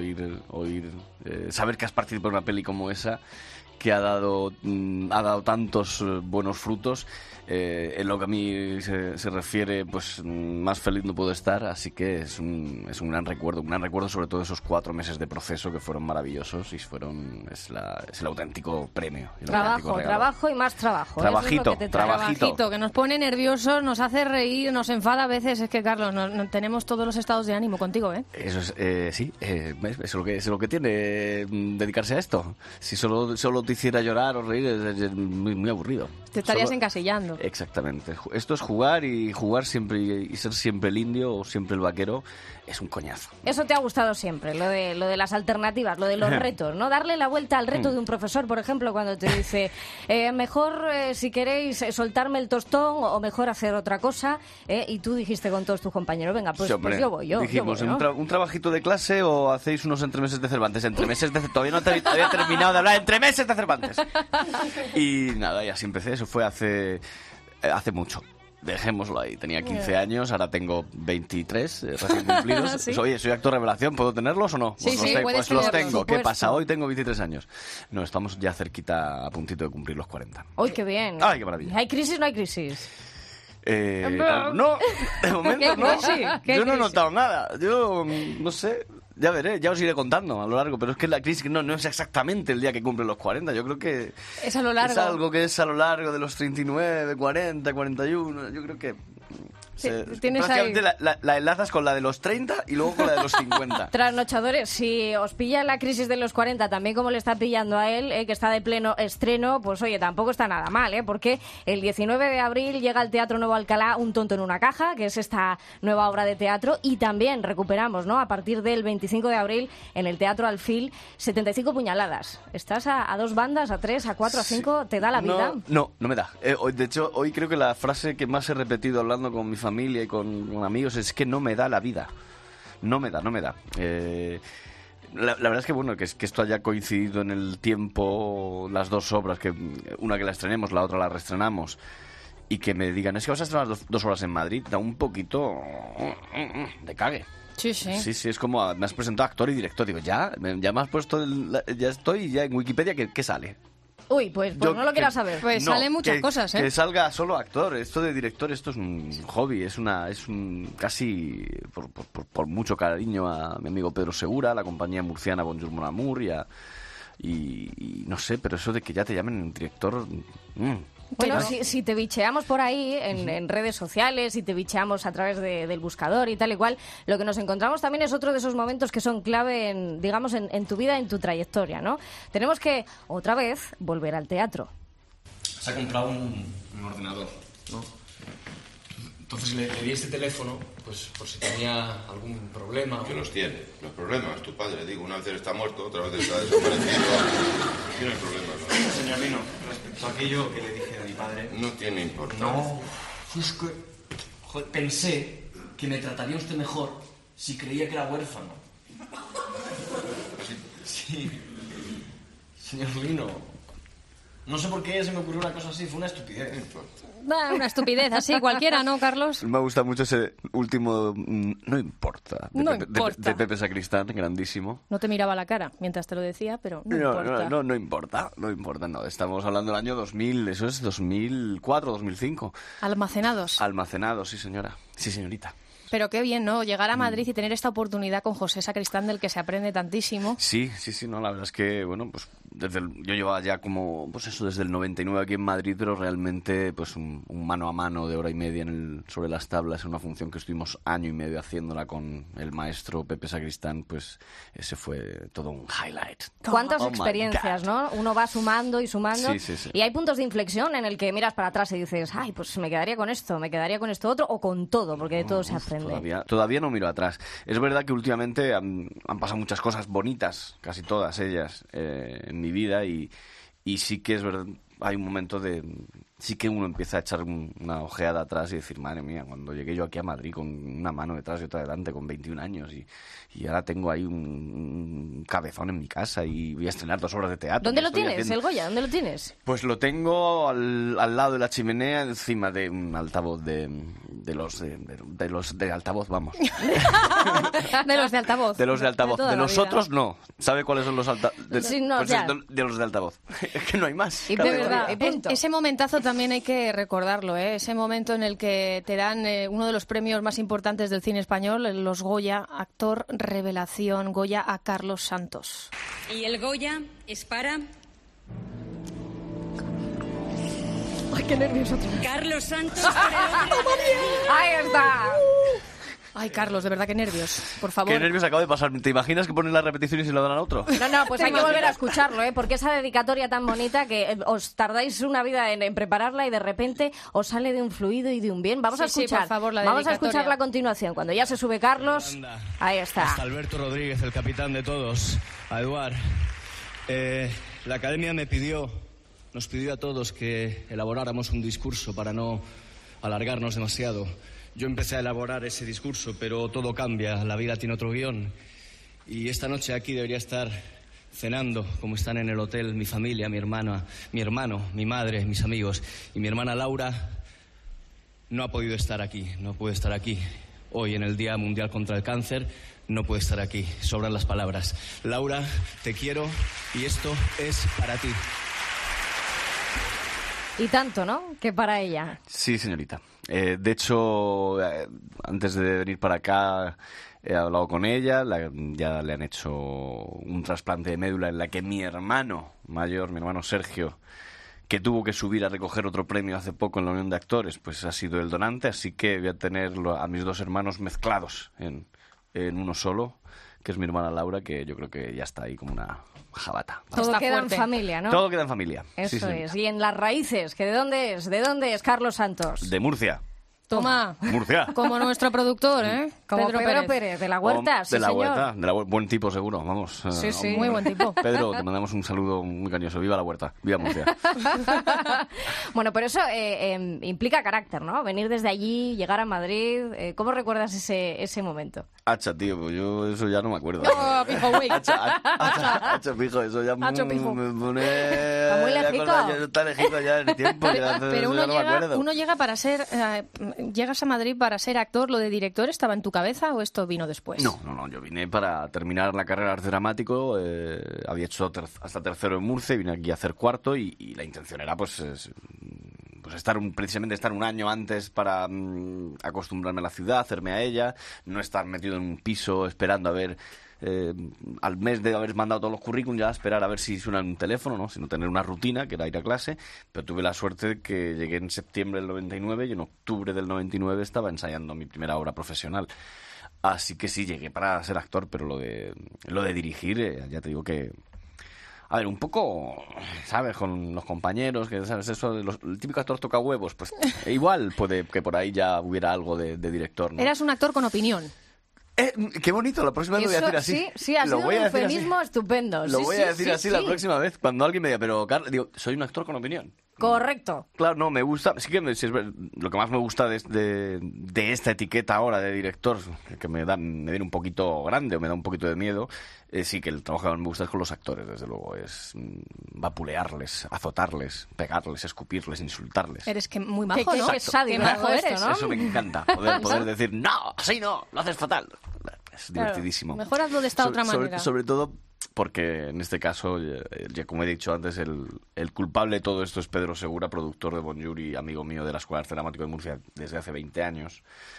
Saber que has participado en una peli como esa, que ha dado tantos buenos frutos. En lo que a mí se refiere, pues más feliz no puedo estar, así que es un gran recuerdo sobre todo esos 4 meses de proceso que fueron maravillosos y es el auténtico premio. Trabajo y más trabajo. Trabajito, que nos pone nerviosos, nos hace reír, nos enfada a veces. Es que, Carlos, no tenemos todos los estados de ánimo contigo, ¿eh? Eso es, sí, es lo que tiene dedicarse a esto. Si solo te hiciera llorar o reír, es muy, muy aburrido. Te estarías encasillando. Exactamente. Esto es jugar siempre y ser siempre el indio o siempre el vaquero es un coñazo. Eso te ha gustado siempre, lo de las alternativas, lo de los retos, ¿no? Darle la vuelta al reto de un profesor, por ejemplo, cuando te dice mejor, si queréis, soltarme el tostón o mejor hacer otra cosa, y tú dijiste con todos tus compañeros, venga, pues, sí, hombre, pues yo voy. Dijimos, yo voy, ¿no? un trabajito de clase o hacéis unos entremeses de Cervantes. Todavía no había terminado de hablar entremeses de Cervantes. Y nada, y así empecé. Eso fue hace mucho. Dejémoslo ahí. Tenía 15 años, ahora tengo 23 recién cumplidos. ¿Sí? Oye, soy actor revelación, ¿puedo tenerlos o no? Sí, pues los tengo. ¿Qué pasa? Hoy tengo 23 años. No, estamos ya cerquita, a puntito de cumplir los 40. ¡Uy, qué bien! ¡Ay, qué maravilla! ¿Hay crisis o no hay crisis? No, de momento no. Yo no he notado nada. Yo no sé. Ya veré, ya os iré contando a lo largo, pero es que la crisis no es exactamente el día que cumple los 40, yo creo que es a lo largo. Es algo que es a lo largo de los 39, 40, 41, yo creo que prácticamente la enlazas con la de los 30 y luego con la de los 50. Trasnochadores, si os pilla la crisis de los 40 también como le está pillando a él, que está de pleno estreno, pues oye, tampoco está nada mal, porque el 19 de abril llega al Teatro Nuevo Alcalá Un tonto en una caja, que es esta nueva obra de teatro, y también recuperamos, ¿no?, a partir del 25 de abril en el Teatro Alfil, 75 puñaladas. ¿Estás a 2 bandas, a 3, a 4, a 5? ¿Te da la vida? No me da. De hecho, hoy creo que la frase que más he repetido hablando con mi familia y con amigos es que no me da la vida. No me da. La verdad es que bueno, que esto haya coincidido en el tiempo, las dos obras, que una que la estrenemos, la otra la reestrenamos, y que me digan, es que vas a estrenar 2 horas en Madrid, da un poquito de cague. Sí. Sí, es como, me has presentado actor y director. Digo, ya me has puesto, ya estoy ya en Wikipedia, ¿qué sale? Uy, pues no lo quieras saber. Pues salen muchas cosas, ¿eh? Que salga solo actor. Esto de director, esto es un hobby, es un casi, por mucho cariño a mi amigo Pedro Segura, a la compañía murciana Bonjour Mon Amour y no sé, pero eso de que ya te llamen director... Bueno, si te bicheamos por ahí en redes sociales, si te bicheamos a través del buscador y tal y cual, lo que nos encontramos también es otro de esos momentos que son clave en tu vida, en tu trayectoria, ¿no? Tenemos que, otra vez, volver al teatro. Se ha comprado un ordenador, ¿no? Entonces le di este teléfono, pues por si tenía algún problema. ¿Qué los tiene? Los problemas, tu padre, digo, una vez él está muerto, otra vez está desaparecido. Tiene problemas, ¿no? Señor Lino, respecto a aquello que le dije a mi padre... No tiene importancia. No, es que... Joder, pensé que me trataría usted mejor si creía que era huérfano. Sí. Señor Lino, no sé por qué se me ocurrió una cosa así, fue una estupidez. Una estupidez así, cualquiera, ¿no, Carlos? Me gusta mucho ese último no importa, de Pepe Sacristán, grandísimo. No te miraba la cara mientras te lo decía, pero no importa. No importa. Estamos hablando del año 2000, eso es 2004, 2005. Almacenados, sí, señora. Sí, señorita. Pero qué bien, ¿no? Llegar a Madrid y tener esta oportunidad con José Sacristán, del que se aprende tantísimo. Sí, no, la verdad es que, bueno, pues yo llevaba ya como, pues eso, desde el 99 aquí en Madrid, pero realmente, pues un mano a mano de hora y media sobre las tablas, en una función que estuvimos año y medio haciéndola con el maestro Pepe Sacristán, pues ese fue todo un highlight. ¿Cuántas Oh my experiencias, God. ¿no? Uno va sumando y sumando, Sí. y hay puntos de inflexión en el que miras para atrás y dices, ay, pues me quedaría con esto otro, o con todo, porque de todo se aprende. Todavía no miro atrás. Es verdad que últimamente han pasado muchas cosas bonitas, casi todas ellas, en mi vida, y sí que es verdad, hay un momento sí que uno empieza a echar una ojeada atrás y decir, madre mía, cuando llegué yo aquí a Madrid con una mano detrás y otra delante, con 21 años, y ahora tengo ahí un cabezón en mi casa y voy a estrenar 2 obras de teatro. ¿Dónde lo tienes, el Goya? ¿Dónde lo tienes? Pues lo tengo al lado de la chimenea, encima de un altavoz de los de altavoz, vamos. De los de altavoz. De los de altavoz. De los otros no. ¿Sabe cuáles son los altavoz? Sí, no, pues ya. De los de altavoz. Es que no hay más. Y de verdad, ese momentazo también hay que recordarlo, ¿eh? Ese momento en el que te dan uno de los premios más importantes del cine español, los Goya, actor revelación, Goya a Carlos Santos. Y el Goya es para... Ay, qué nervios otra vez. Carlos Santos por el hombre... ¡Ahí está! Ay, Carlos, de verdad, qué nervios, por favor. Qué nervios acabo de pasar. ¿Te imaginas que ponen la repetición y se lo dan al otro? No, pues hay que volver a escucharlo, ¿eh? Porque esa dedicatoria tan bonita que os tardáis una vida en prepararla y de repente os sale de un fluido y de un bien. Vamos a Sí, escuchar. por favor, la Vamos a dedicatoria. escucharla a continuación. Cuando ya se sube Carlos, ahí está. Hasta Alberto Rodríguez, el capitán de todos, a Eduard. La academia nos pidió a todos que elaboráramos un discurso para no alargarnos demasiado. Yo empecé a elaborar ese discurso, pero todo cambia, la vida tiene otro guión. Y esta noche aquí debería estar cenando, como están en el hotel, mi familia, mi hermana, mi hermano, mi madre, mis amigos. Y mi hermana Laura no ha podido estar aquí, no puede estar aquí. Hoy, en el Día Mundial contra el Cáncer, no puede estar aquí. Sobran las palabras. Laura, te quiero y esto es para ti. Y tanto, ¿no? Que para ella. Sí, señorita. De hecho, antes de venir para acá he hablado con ella, ya le han hecho un trasplante de médula en la que mi hermano mayor, mi hermano Sergio, que tuvo que subir a recoger otro premio hace poco en la Unión de Actores, pues ha sido el donante, así que voy a tener a mis 2 hermanos mezclados en uno solo, que es mi hermana Laura, que yo creo que ya está ahí como una jabata. Todo Está queda fuerte. en familia, ¿no? Todo queda en familia. Eso Sí, señorita. es. Y en las raíces, que ¿de dónde es? ¿De dónde es Carlos Santos? De Murcia. Toma, Murcia. como nuestro productor, ¿eh? Como Pedro Pérez, de la Huerta, sí, de la señor. Huerta, buen tipo seguro, vamos. Sí, sí. Muy buen tipo. Pedro, te mandamos un saludo muy cariñoso. Viva la Huerta, viva Murcia. Bueno, pero eso implica carácter, ¿no? Venir desde allí, llegar a Madrid. ¿Cómo recuerdas ese momento? Hacha, tío, pues yo eso ya no me acuerdo. Oh, pijo, güey. Hacha, pijo, eso ya Hacha, pijo. me pone... Está muy lejico. Está lejico ya en el tiempo. Pero uno llega para ser... llegas a Madrid para ser actor. ¿Lo de director estaba en tu cabeza o esto vino después? No, yo vine para terminar la carrera de arte dramático, había hecho hasta tercero en Murcia, vine aquí a hacer cuarto y la intención era pues precisamente estar un año antes para acostumbrarme a la ciudad, hacerme a ella, no estar metido en un piso esperando a ver... al mes de haber mandado todos los currículums ya esperar a ver si suena un teléfono, ¿no? Sino tener una rutina, que era ir a clase, pero tuve la suerte de que llegué en septiembre del 99 y en octubre del 99 estaba ensayando mi primera obra profesional. Así que sí, llegué para ser actor, pero lo de dirigir, ya te digo que... A ver, un poco, ¿sabes? Con los compañeros, que sabes eso, el típico actor toca huevos, pues igual puede que por ahí ya hubiera algo de director, ¿no? Eras un actor con opinión. Qué bonito, la próxima vez lo voy a decir así. Sí, ha sido un eufemismo estupendo. Lo voy a decir así la próxima vez, cuando alguien me diga, pero Carlos, digo, soy un actor con opinión. Correcto. Claro, no, me gusta, sí que lo que más me gusta de esta etiqueta ahora de director, que me viene un poquito grande o me da un poquito de miedo, sí que el trabajo que más me gusta es con los actores, desde luego, es vapulearles, azotarles, pegarles, escupirles, insultarles. Eres que muy majo, ¿no? Qué sádico eres, ¿no? Eso me encanta, poder decir, no, así no, lo haces fatal. Es divertidísimo. Mejor hazlo de esta otra manera. Sobre todo porque en este caso, ya como he dicho antes, el culpable de todo esto es Pedro Segura, productor de Bonjour y amigo mío de la Escuela de Arte Dramático de Murcia desde hace 20 años.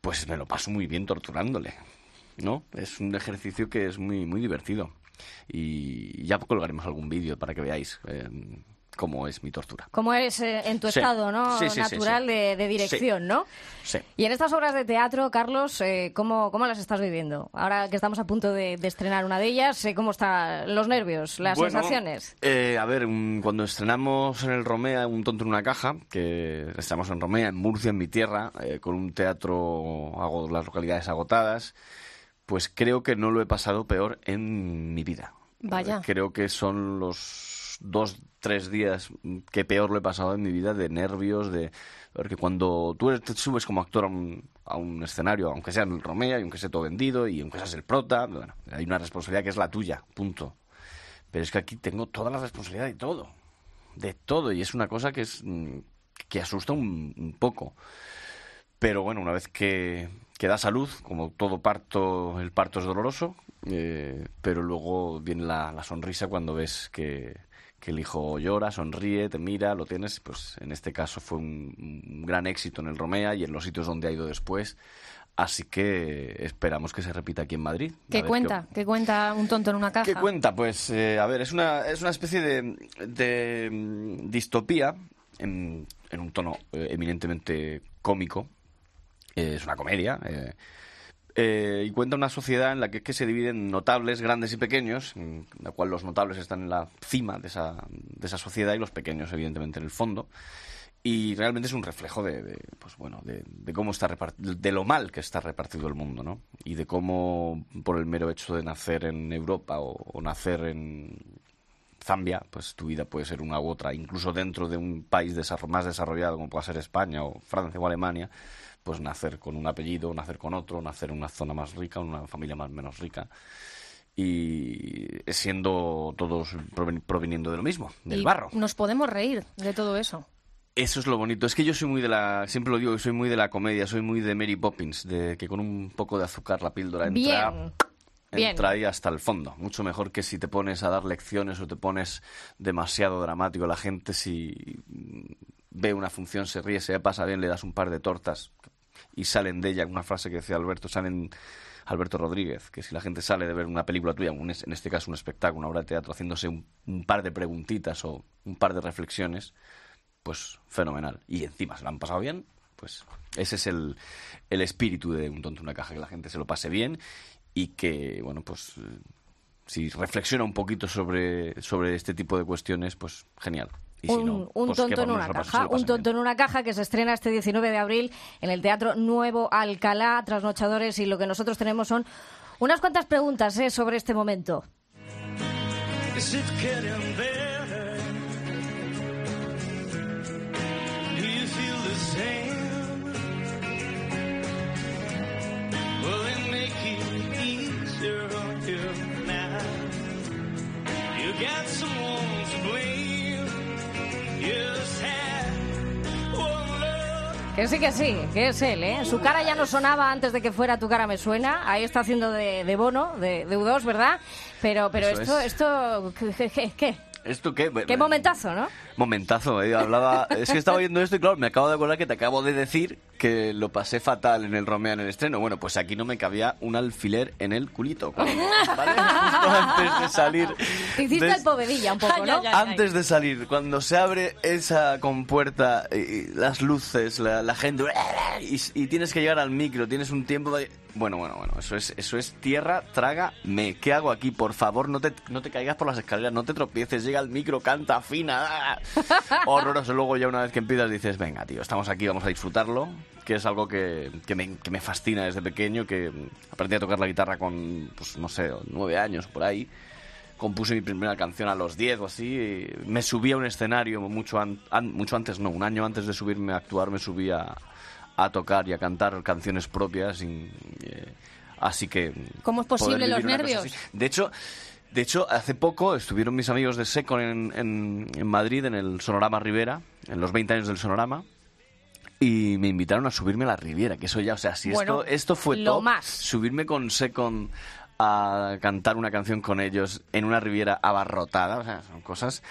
pues me lo paso muy bien torturándole, ¿no? Es un ejercicio que es muy, muy divertido. Y ya colgaremos algún vídeo para que veáis cómo es mi tortura. Cómo es en tu estado, ¿no? Sí, natural. De dirección, ¿no? Sí. Y en estas obras de teatro, Carlos, ¿cómo las estás viviendo? Ahora que estamos a punto de estrenar una de ellas, ¿cómo están los nervios, las sensaciones? A ver, cuando estrenamos en el Romea Un tonto en una caja, que estamos en Romea, en Murcia, en mi tierra, con un teatro, hago las localidades agotadas, pues creo que no lo he pasado peor en mi vida. Vaya. Creo que son los 2-3 días que peor lo he pasado en mi vida, de nervios, porque cuando tú te subes como actor a un escenario, aunque sea en el Romea, y aunque sea todo vendido, y aunque seas el prota, bueno, hay una responsabilidad que es la tuya, punto. Pero es que aquí tengo toda la responsabilidad de todo, y es una cosa que asusta un poco. Pero bueno, una vez que da salud, como todo parto, el parto es doloroso, pero luego viene la sonrisa cuando ves que el hijo llora, sonríe, te mira, lo tienes. Pues en este caso fue un gran éxito en el Romea y en los sitios donde ha ido después. Así que esperamos que se repita aquí en Madrid. ¿Qué cuenta? ¿Qué cuenta Un tonto en una caja? ¿Qué cuenta? Pues, a ver, es una especie de distopía en un tono eminentemente cómico. Es una comedia. Y cuenta una sociedad en la que se dividen notables, grandes y pequeños, en la cual los notables están en la cima de esa sociedad y los pequeños, evidentemente, en el fondo. Y realmente es un reflejo de cómo está de lo mal que está repartido el mundo, ¿no? Y de cómo, por el mero hecho de nacer en Europa o nacer en Zambia, pues tu vida puede ser una u otra, incluso dentro de un país más desarrollado como pueda ser España o Francia o Alemania, pues nacer con un apellido, nacer con otro, nacer en una zona más rica, en una familia menos rica, y siendo todos proveniendo de lo mismo, del barro. Nos podemos reír de todo eso. Eso es lo bonito. Es que yo soy muy siempre lo digo, soy muy de la comedia, soy muy de Mary Poppins, de que con un poco de azúcar la píldora entra ahí hasta el fondo. Mucho mejor que si te pones a dar lecciones o te pones demasiado dramático. La gente, si ve una función, se ríe, se pasa bien, le das un par de tortas y salen de ella, una frase que decía Alberto Rodríguez, que si la gente sale de ver una película tuya, en este caso un espectáculo, una obra de teatro, haciéndose un par de preguntitas o un par de reflexiones, pues fenomenal. Y encima se lo han pasado bien, pues ese es el espíritu de Un tonto en una caja, que la gente se lo pase bien y que, bueno, pues si reflexiona un poquito sobre este tipo de cuestiones, pues genial. Y si no, un pues tonto en una caja, Un tonto en una caja, que se estrena este 19 de abril en el Teatro Nuevo Alcalá, Trasnochadores, y lo que nosotros tenemos son unas cuantas preguntas sobre este momento. Que sí, que es él, ¿eh? Su cara ya no sonaba antes de que fuera Tu cara me suena. Ahí está haciendo de Bono, de U2, ¿verdad? Pero esto ¿qué? ¿Esto qué? Qué momentazo, ¿no? Momentazo, hablaba... Es que estaba oyendo esto y claro, me acabo de acordar que te acabo de decir que lo pasé fatal en el Romea en el estreno. Bueno, pues aquí no me cabía un alfiler en el culito. ¿Vale? Justo antes de salir... Te hiciste el povedilla un poco, ¿no? Antes de salir, cuando se abre esa compuerta, y las luces, la gente... Y tienes que llegar al micro, tienes un tiempo... Bueno, eso es tierra, trágame. ¿Qué hago aquí? Por favor, no te caigas por las escaleras, no te tropieces, llega al micro, canta, afina. Horroroso. Luego ya una vez que empiezas dices, venga, tío, estamos aquí, vamos a disfrutarlo, que es algo que me fascina desde pequeño, que aprendí a tocar la guitarra con, pues no sé, 9 años, por ahí. Compuse mi primera canción a los 10 o así. Y me subí a un escenario mucho antes, no, un año antes de subirme a actuar, me subí a tocar y a cantar canciones propias, así que... ¿Cómo es posible los nervios? De hecho, hace poco estuvieron mis amigos de Secon en Madrid, en el Sonorama Rivera, en los 20 años del Sonorama, y me invitaron a subirme a la Riviera, que eso ya, o sea, si esto fue lo top, más. Subirme con Secon a cantar una canción con ellos en una Riviera abarrotada, o sea, son cosas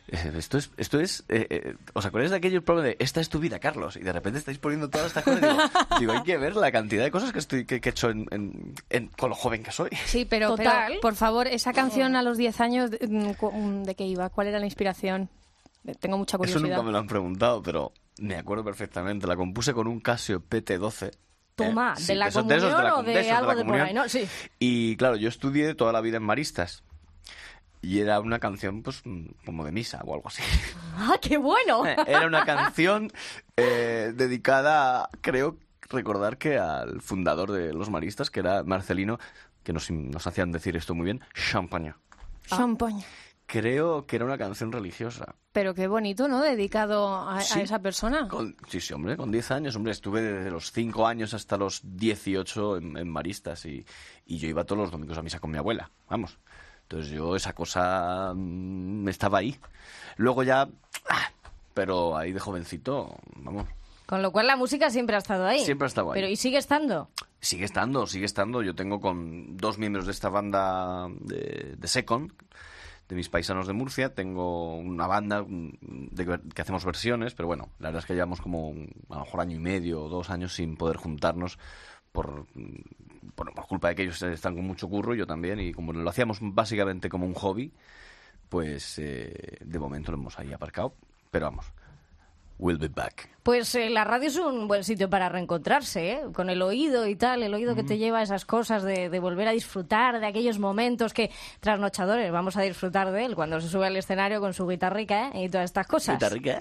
Esto es ¿os acordáis de aquello problema de esta es tu vida, Carlos? Y de repente estáis poniendo todas estas cosas y digo, hay que ver la cantidad de cosas que he hecho con lo joven que soy. Sí, pero por favor, esa canción a los 10 años, ¿de qué iba? ¿Cuál era la inspiración? Tengo mucha curiosidad. Eso nunca me lo han preguntado, pero me acuerdo perfectamente. La compuse con un Casio PT12. Toma, Sí, ¿de la de esos comunión de la- o de de esos de algo la de por ahí? comunión. ¿No? Sí. Y claro, yo estudié toda la vida en maristas. Y era una canción, pues, como de misa o algo así. ¡Ah, qué bueno! Era una canción dedicada, creo recordar que al fundador de los maristas, que era Marcelino, que nos hacían decir esto muy bien, Champagne. Champagne. Creo que era una canción religiosa. Pero qué bonito, ¿no? Dedicado a esa persona. Sí, hombre, con 10 años, hombre, estuve desde los 5 años hasta los 18 en maristas y yo iba todos los domingos a misa con mi abuela, vamos. Entonces yo esa cosa estaba ahí. Luego ya, pero ahí de jovencito, vamos. Con lo cual la música siempre ha estado ahí. Siempre ha estado ahí. Pero ¿y sigue estando? Sigue estando. Yo tengo con 2 miembros de esta banda de Second, de mis paisanos de Murcia. Tengo una banda que hacemos versiones, pero bueno, la verdad es que llevamos como a lo mejor año y medio o 2 años sin poder juntarnos por culpa de que ellos están con mucho curro, yo también, y como lo hacíamos básicamente como un hobby, pues de momento lo hemos ahí aparcado, pero vamos, we'll be back. Pues la radio es un buen sitio para reencontrarse, ¿eh? Con el oído y tal, el oído que te lleva a esas cosas de volver a disfrutar de aquellos momentos que trasnochadores vamos a disfrutar de él cuando se sube al escenario con su guitarrica, ¿eh? Y todas estas cosas. ¿Guitarrica?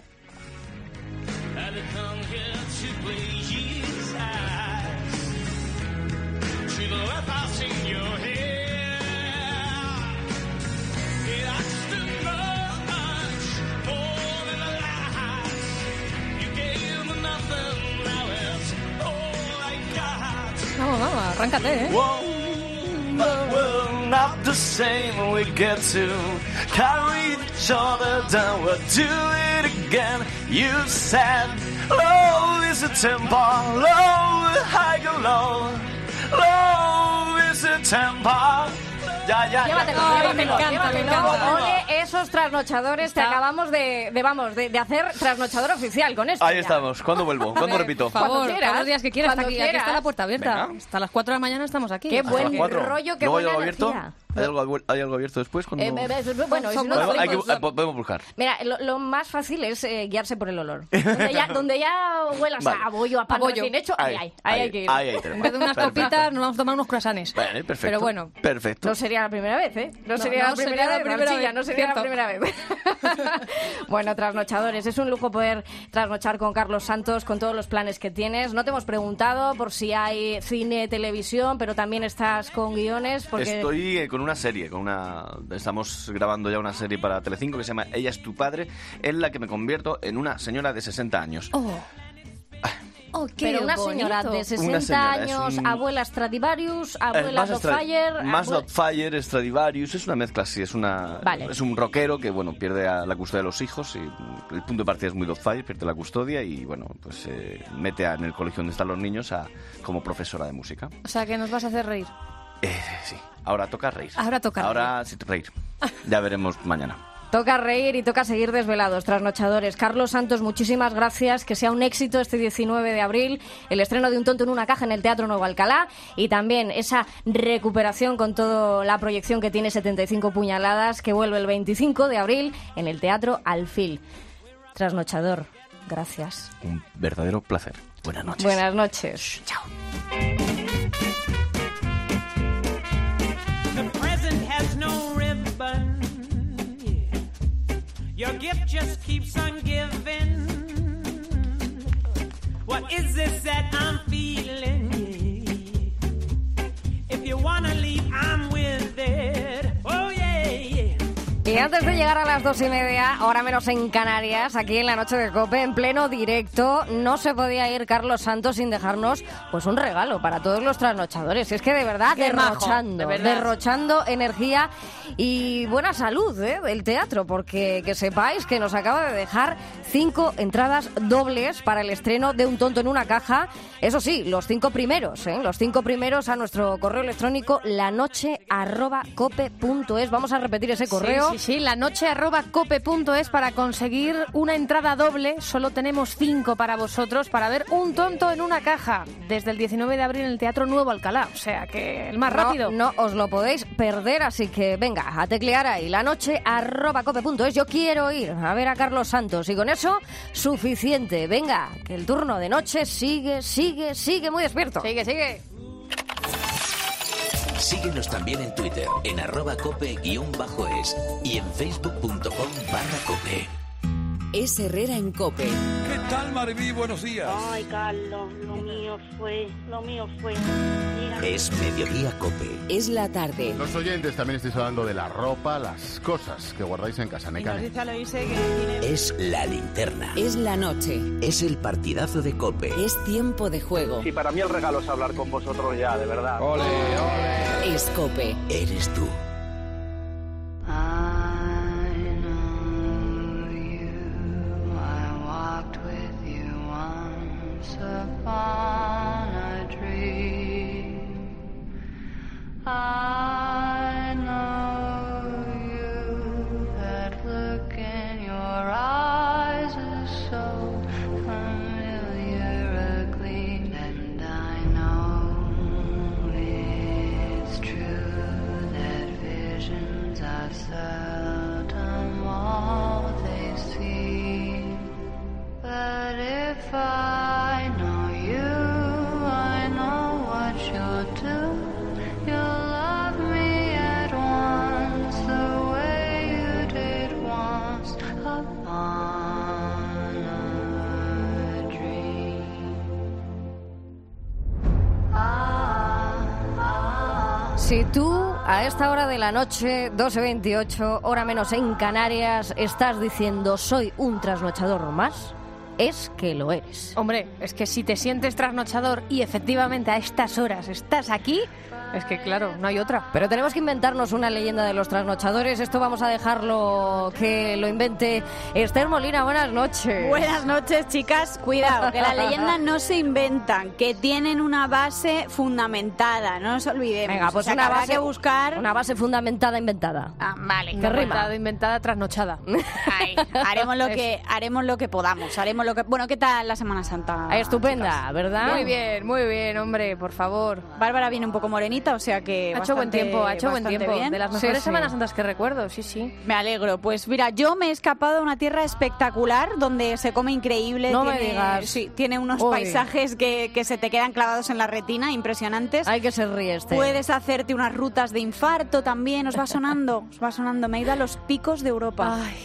Vamos, arráncate, ¿eh? We're not the same, we get to carry each other down, we'll do it again. You said, love is a tempo, love is high and low, love is a tempo. Ya. Llévatelo. Me encanta. Ole, esos trasnochadores, te acabamos de hacer trasnochador oficial con esto. Ahí ya. estamos. ¿Cuándo vuelvo? ¿Cuándo repito? Por favor, quieras, todos los días que quieras. cuando Aquí quieras. está la puerta abierta. Venga. Hasta las 4 de la mañana estamos aquí. Qué Hasta buen las 4. rollo, qué ¿Luego hay buena algo abierto? energía. ¿Hay algo abierto después? Cuando... Bueno, y si no, podemos buscar. Mira, lo más fácil es guiarse por el olor. Donde ya huelas Vale. a bollo, a pan recién hecho, ahí hay que ir. Ahí En vez de unas Perfecto. copitas, nos vamos a tomar unos croissants. Vale, perfecto. Pero bueno. Perfecto. No sería la primera vez, ¿eh? No sería la primera vez, no sería la primera vez. Bueno, trasnochadores, es un lujo poder trasnochar con Carlos Santos, con todos los planes que tienes. No te hemos preguntado por si hay cine, televisión, pero también estás con guiones. Porque... Estoy con una serie, estamos grabando ya una serie para Telecinco que se llama Ella es tu padre, en la que me convierto en una señora de 60 años. Oh, pero una señora de 60 años, abuela Stradivarius, abuela Dotfire... Más Dotfire, Stradivarius, es una mezcla, sí, es un rockero que, bueno, pierde la custodia de los hijos y el punto de partida es muy Dotfire, pierde la custodia y, bueno, pues mete en el colegio donde están los niños como profesora de música. O sea, que nos vas a hacer reír. Sí, ahora toca reír. Ahora sí, reír. Ya veremos mañana. Toca reír y toca seguir desvelados, trasnochadores. Carlos Santos, muchísimas gracias. Que sea un éxito este 19 de abril, el estreno de Un tonto en una caja en el Teatro Nuevo Alcalá y también esa recuperación con toda la proyección que tiene 75 puñaladas, que vuelve el 25 de abril en el Teatro Alfil. Trasnochador, gracias. Un verdadero placer. Buenas noches. Buenas noches. Chao. The present has no ribbon. Your gift just keeps on giving. What is this that I'm feeling? If you wanna leave, I'm with it. Oh yeah. Y antes de llegar a las 2:30, ahora menos en Canarias, aquí en la noche de COPE, en pleno directo, no se podía ir Carlos Santos sin dejarnos pues un regalo para todos los trasnochadores. Y es que de verdad, Qué derrochando, majo, de verdad. derrochando energía y buena salud del teatro, porque que sepáis que nos acaba de dejar 5 entradas dobles para el estreno de Un tonto en una caja. Eso sí, los 5 primeros, los 5 primeros a nuestro correo electrónico lanoche@cope.es. Vamos a repetir ese correo. Sí. Sí, lanoche@cope.es para conseguir una entrada doble. Solo tenemos 5 para vosotros para ver Un tonto en una caja desde el 19 de abril en el Teatro Nuevo Alcalá. O sea que el más rápido. No os lo podéis perder, así que venga, a teclear ahí, lanoche@cope.es. Yo quiero ir a ver a Carlos Santos y con eso suficiente. Venga, que el turno de noche sigue muy despierto. Sigue. Síguenos también en Twitter, en @cope_es y en facebook.com/cope. Es Herrera en COPE. ¿Qué tal, Maribí? Buenos días. Ay, Carlos, lo mío fue. Es Mediodía Cope. Es la tarde. Los oyentes también estáis hablando de la ropa, las cosas que guardáis en casa. Es La Linterna. Es la noche. Es el partidazo de Cope. Es tiempo de juego. Sí, para mí el regalo es hablar con vosotros ya, de verdad. Ole, ole. Es COPE. Eres tú. I know you, that look in your eyes is so familiar, a gleam, and I know it's true that visions are seldom all they seem, but if I know you, I know what you'll do. You'll love me at once, the way you did once upon a dream. Si tú a esta hora de la noche, 12:28, hora menos en Canarias, estás diciendo soy un trasnochador más, es que lo eres. Hombre, es que si te sientes trasnochador y efectivamente a estas horas estás aquí, es que claro, no hay otra. Pero tenemos que inventarnos una leyenda de los trasnochadores. Esto vamos a dejarlo que lo invente Esther Molina. Buenas noches. Buenas noches, chicas. Cuidado, que las leyendas no se inventan, que tienen una base fundamentada, no nos olvidemos. Venga, pues una base que buscar. Una base fundamentada inventada. Ah, vale. ¿Qué rima? Inventada, trasnochada. Ahí, haremos lo que podamos. Bueno, ¿qué tal la Semana Santa? Estupenda, chicas? ¿verdad? Muy bien, hombre, por favor. Bárbara viene un poco morenita, o sea que ha hecho buen tiempo. Bien. De las mejores Semanas Santas que recuerdo, sí. Me alegro. Pues mira, yo me he escapado a una tierra espectacular donde se come increíble. No me digas. Sí, tiene unos paisajes que se te quedan clavados en la retina, impresionantes. Ay, que se ríe este. Puedes hacerte unas rutas de infarto también, os va sonando. Me he ido a los picos de Europa. Ay.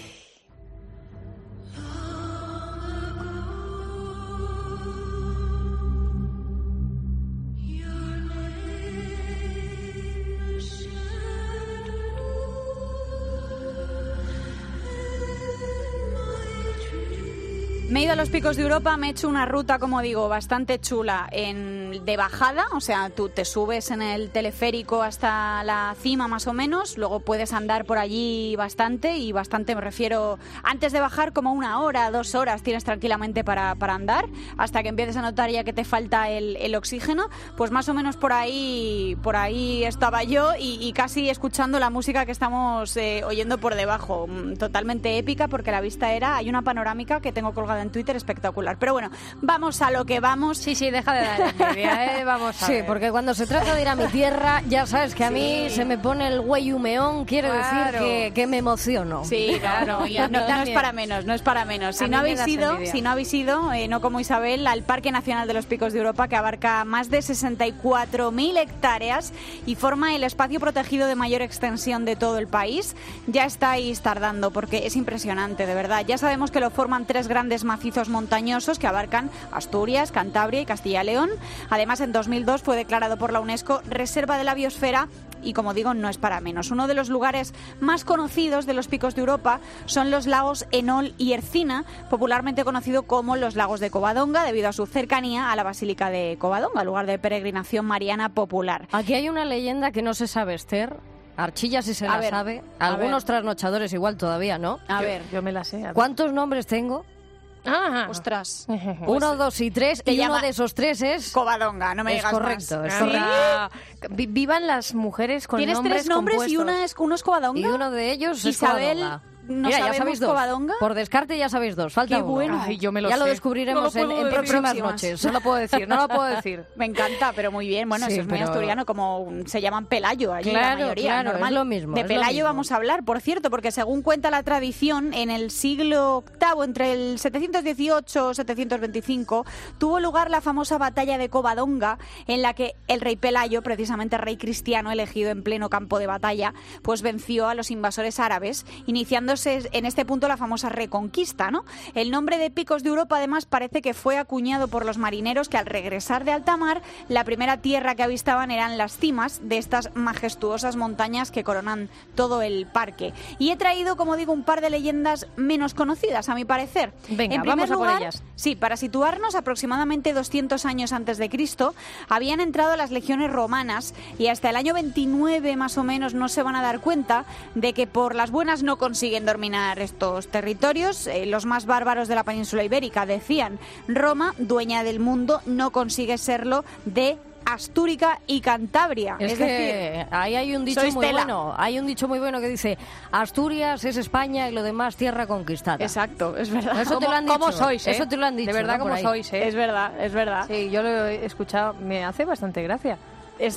Me he ido a los picos de Europa, me he hecho una ruta, como digo, bastante chula de bajada, o sea, tú te subes en el teleférico hasta la cima más o menos, luego puedes andar por allí bastante me refiero, antes de bajar como 1 hora, 2 horas tienes tranquilamente para andar, hasta que empieces a notar ya que te falta el oxígeno, pues más o menos por ahí estaba yo y casi escuchando la música que estamos oyendo por debajo, totalmente épica porque la vista hay una panorámica que tengo colgada en Twitter espectacular. Pero bueno, vamos a lo que vamos. Sí, deja de dar envidia, vamos a ver. Sí, porque cuando se trata de ir a mi tierra, ya sabes que a mí se me pone el güey humeón, quiere decir que me emociono. Sí, claro, no es para menos. Si no habéis ido, no como Isabel, al Parque Nacional de los Picos de Europa, que abarca más de 64.000 hectáreas y forma el espacio protegido de mayor extensión de todo el país, ya estáis tardando porque es impresionante, de verdad. Ya sabemos que lo forman 3 grandes macizos montañosos que abarcan Asturias, Cantabria y Castilla y León. Además, en 2002 fue declarado por la UNESCO Reserva de la Biosfera y, como digo, no es para menos. Uno de los lugares más conocidos de los Picos de Europa son los lagos Enol y Ercina, popularmente conocido como los lagos de Covadonga, debido a su cercanía a la Basílica de Covadonga, lugar de peregrinación mariana popular. Aquí hay una leyenda que no se sabe, Esther. Archilla sí se la sabe. Algunos trasnochadores igual todavía, ¿no? A ver, yo me la sé. ¿Cuántos nombres tengo? Ostras. 1, 2 y 3, y uno de esos 3 es... Covadonga, no me digas correcto, más. es correcto. Vivan las mujeres con Tienes nombres 3 nombres compuestos. y uno es Covadonga. Y uno de ellos es Isabel. Covadonga. ¿No Mira, ya sabemos sabéis 2. Covadonga? Por descarte ya sabéis 2. Falta Qué uno. bueno. Ay, yo me lo ya sé. lo descubriremos No lo puedo en decir. próximas Próximas. noches. No lo puedo decir, no lo puedo decir. Me encanta, pero muy bien. Bueno, Sí, eso es muy pero- asturiano, como se llaman Pelayo allí la Claro, mayoría. claro, normal. es lo mismo, De es lo Pelayo mismo. vamos a hablar, por cierto, porque según cuenta la tradición, en el siglo VIII, entre el 718 y 725, tuvo lugar la famosa batalla de Covadonga, en la que el rey Pelayo, precisamente rey cristiano elegido en pleno campo de batalla, pues venció a los invasores árabes, iniciándose en este punto la famosa reconquista, ¿no? El nombre de Picos de Europa, además, parece que fue acuñado por los marineros que al regresar de alta mar, la primera tierra que avistaban eran las cimas de estas majestuosas montañas que coronan todo el parque. Y he traído, como digo, un par de leyendas menos conocidas, a mi parecer. Venga, en primer vamos a por lugar, ellas. Sí, para situarnos, aproximadamente 200 años antes de Cristo, habían entrado las legiones romanas y hasta el año 29 más o menos no se van a dar cuenta de que por las buenas no consiguen dominar estos territorios. Los más bárbaros de la península ibérica decían: Roma, dueña del mundo, no consigue serlo de Astúrica y Cantabria. Es que decir, ahí hay un dicho sois muy tela. bueno. Hay un dicho muy bueno que dice: Asturias es España y lo demás tierra conquistada. Exacto, es verdad. Eso te lo han dicho. ¿Cómo sois, eh? Eso te lo han dicho. De verdad, ¿no? Por ¿cómo ahí. sois, eh? Es verdad, es verdad. Sí, yo lo he escuchado, me hace bastante gracia. Es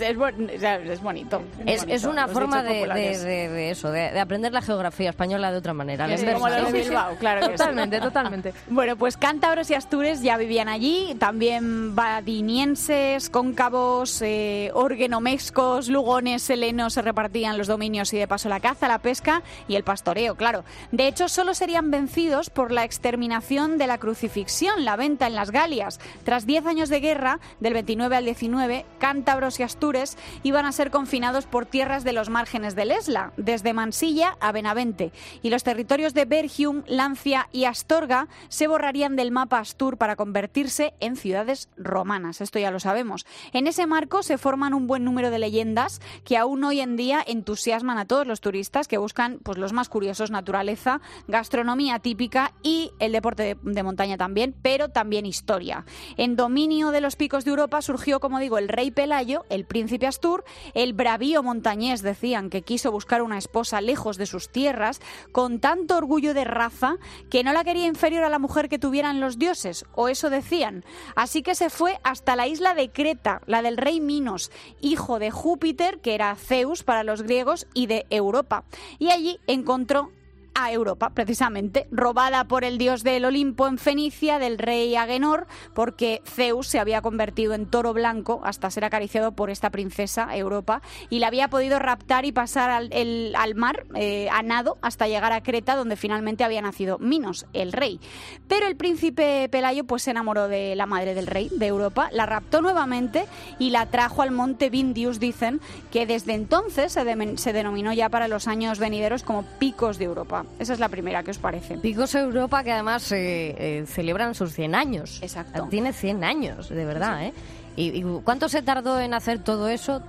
bonito. Es una los forma dichos populares. de eso, de aprender la geografía española de otra manera. la inversa. Como lo de Bilbao, claro que sí. Totalmente. Bueno, pues cántabros y astures ya vivían allí, también badinienses, cóncavos, orguenomescos, lugones, helenos se repartían los dominios y de paso la caza, la pesca y el pastoreo, claro. De hecho, solo serían vencidos por la exterminación de la crucifixión, la venta en las Galias. Tras 10 años de guerra, del 29 al 19, cántabros y astures iban a ser confinados por tierras de los márgenes del Esla, desde Mansilla a Benavente, y los territorios de Bergium, Lancia y Astorga se borrarían del mapa astur para convertirse en ciudades romanas. Esto ya lo sabemos. En ese marco se forman un buen número de leyendas que aún hoy en día entusiasman a todos los turistas que buscan, pues, los más curiosos: naturaleza, gastronomía típica y el deporte de montaña también, pero también historia. En dominio de los Picos de Europa surgió, como digo, el rey Pelayo, el príncipe Astur, el bravío montañés, decían, que quiso buscar una esposa lejos de sus tierras, con tanto orgullo de raza que no la quería inferior a la mujer que tuvieran los dioses, o eso decían. Así que se fue hasta la isla de Creta, la del rey Minos, hijo de Júpiter, que era Zeus para los griegos, y de Europa. Y allí encontró a Europa, precisamente, robada por el dios del Olimpo en Fenicia, del rey Agenor, porque Zeus se había convertido en toro blanco hasta ser acariciado por esta princesa, Europa, y la había podido raptar y pasar al mar a nado hasta llegar a Creta, donde finalmente había nacido Minos, el rey. Pero el príncipe Pelayo pues se enamoró de la madre del rey de Europa, la raptó nuevamente y la trajo al monte Vindius, dicen, que desde entonces se denominó ya para los años venideros como Picos de Europa. Esa es la primera, ¿qué os parece? Picos Europa, que además celebran sus 100 años. Exacto. Tiene 100 años, de verdad, Sí. ¿eh? ¿Y cuánto se tardó en hacer todo eso?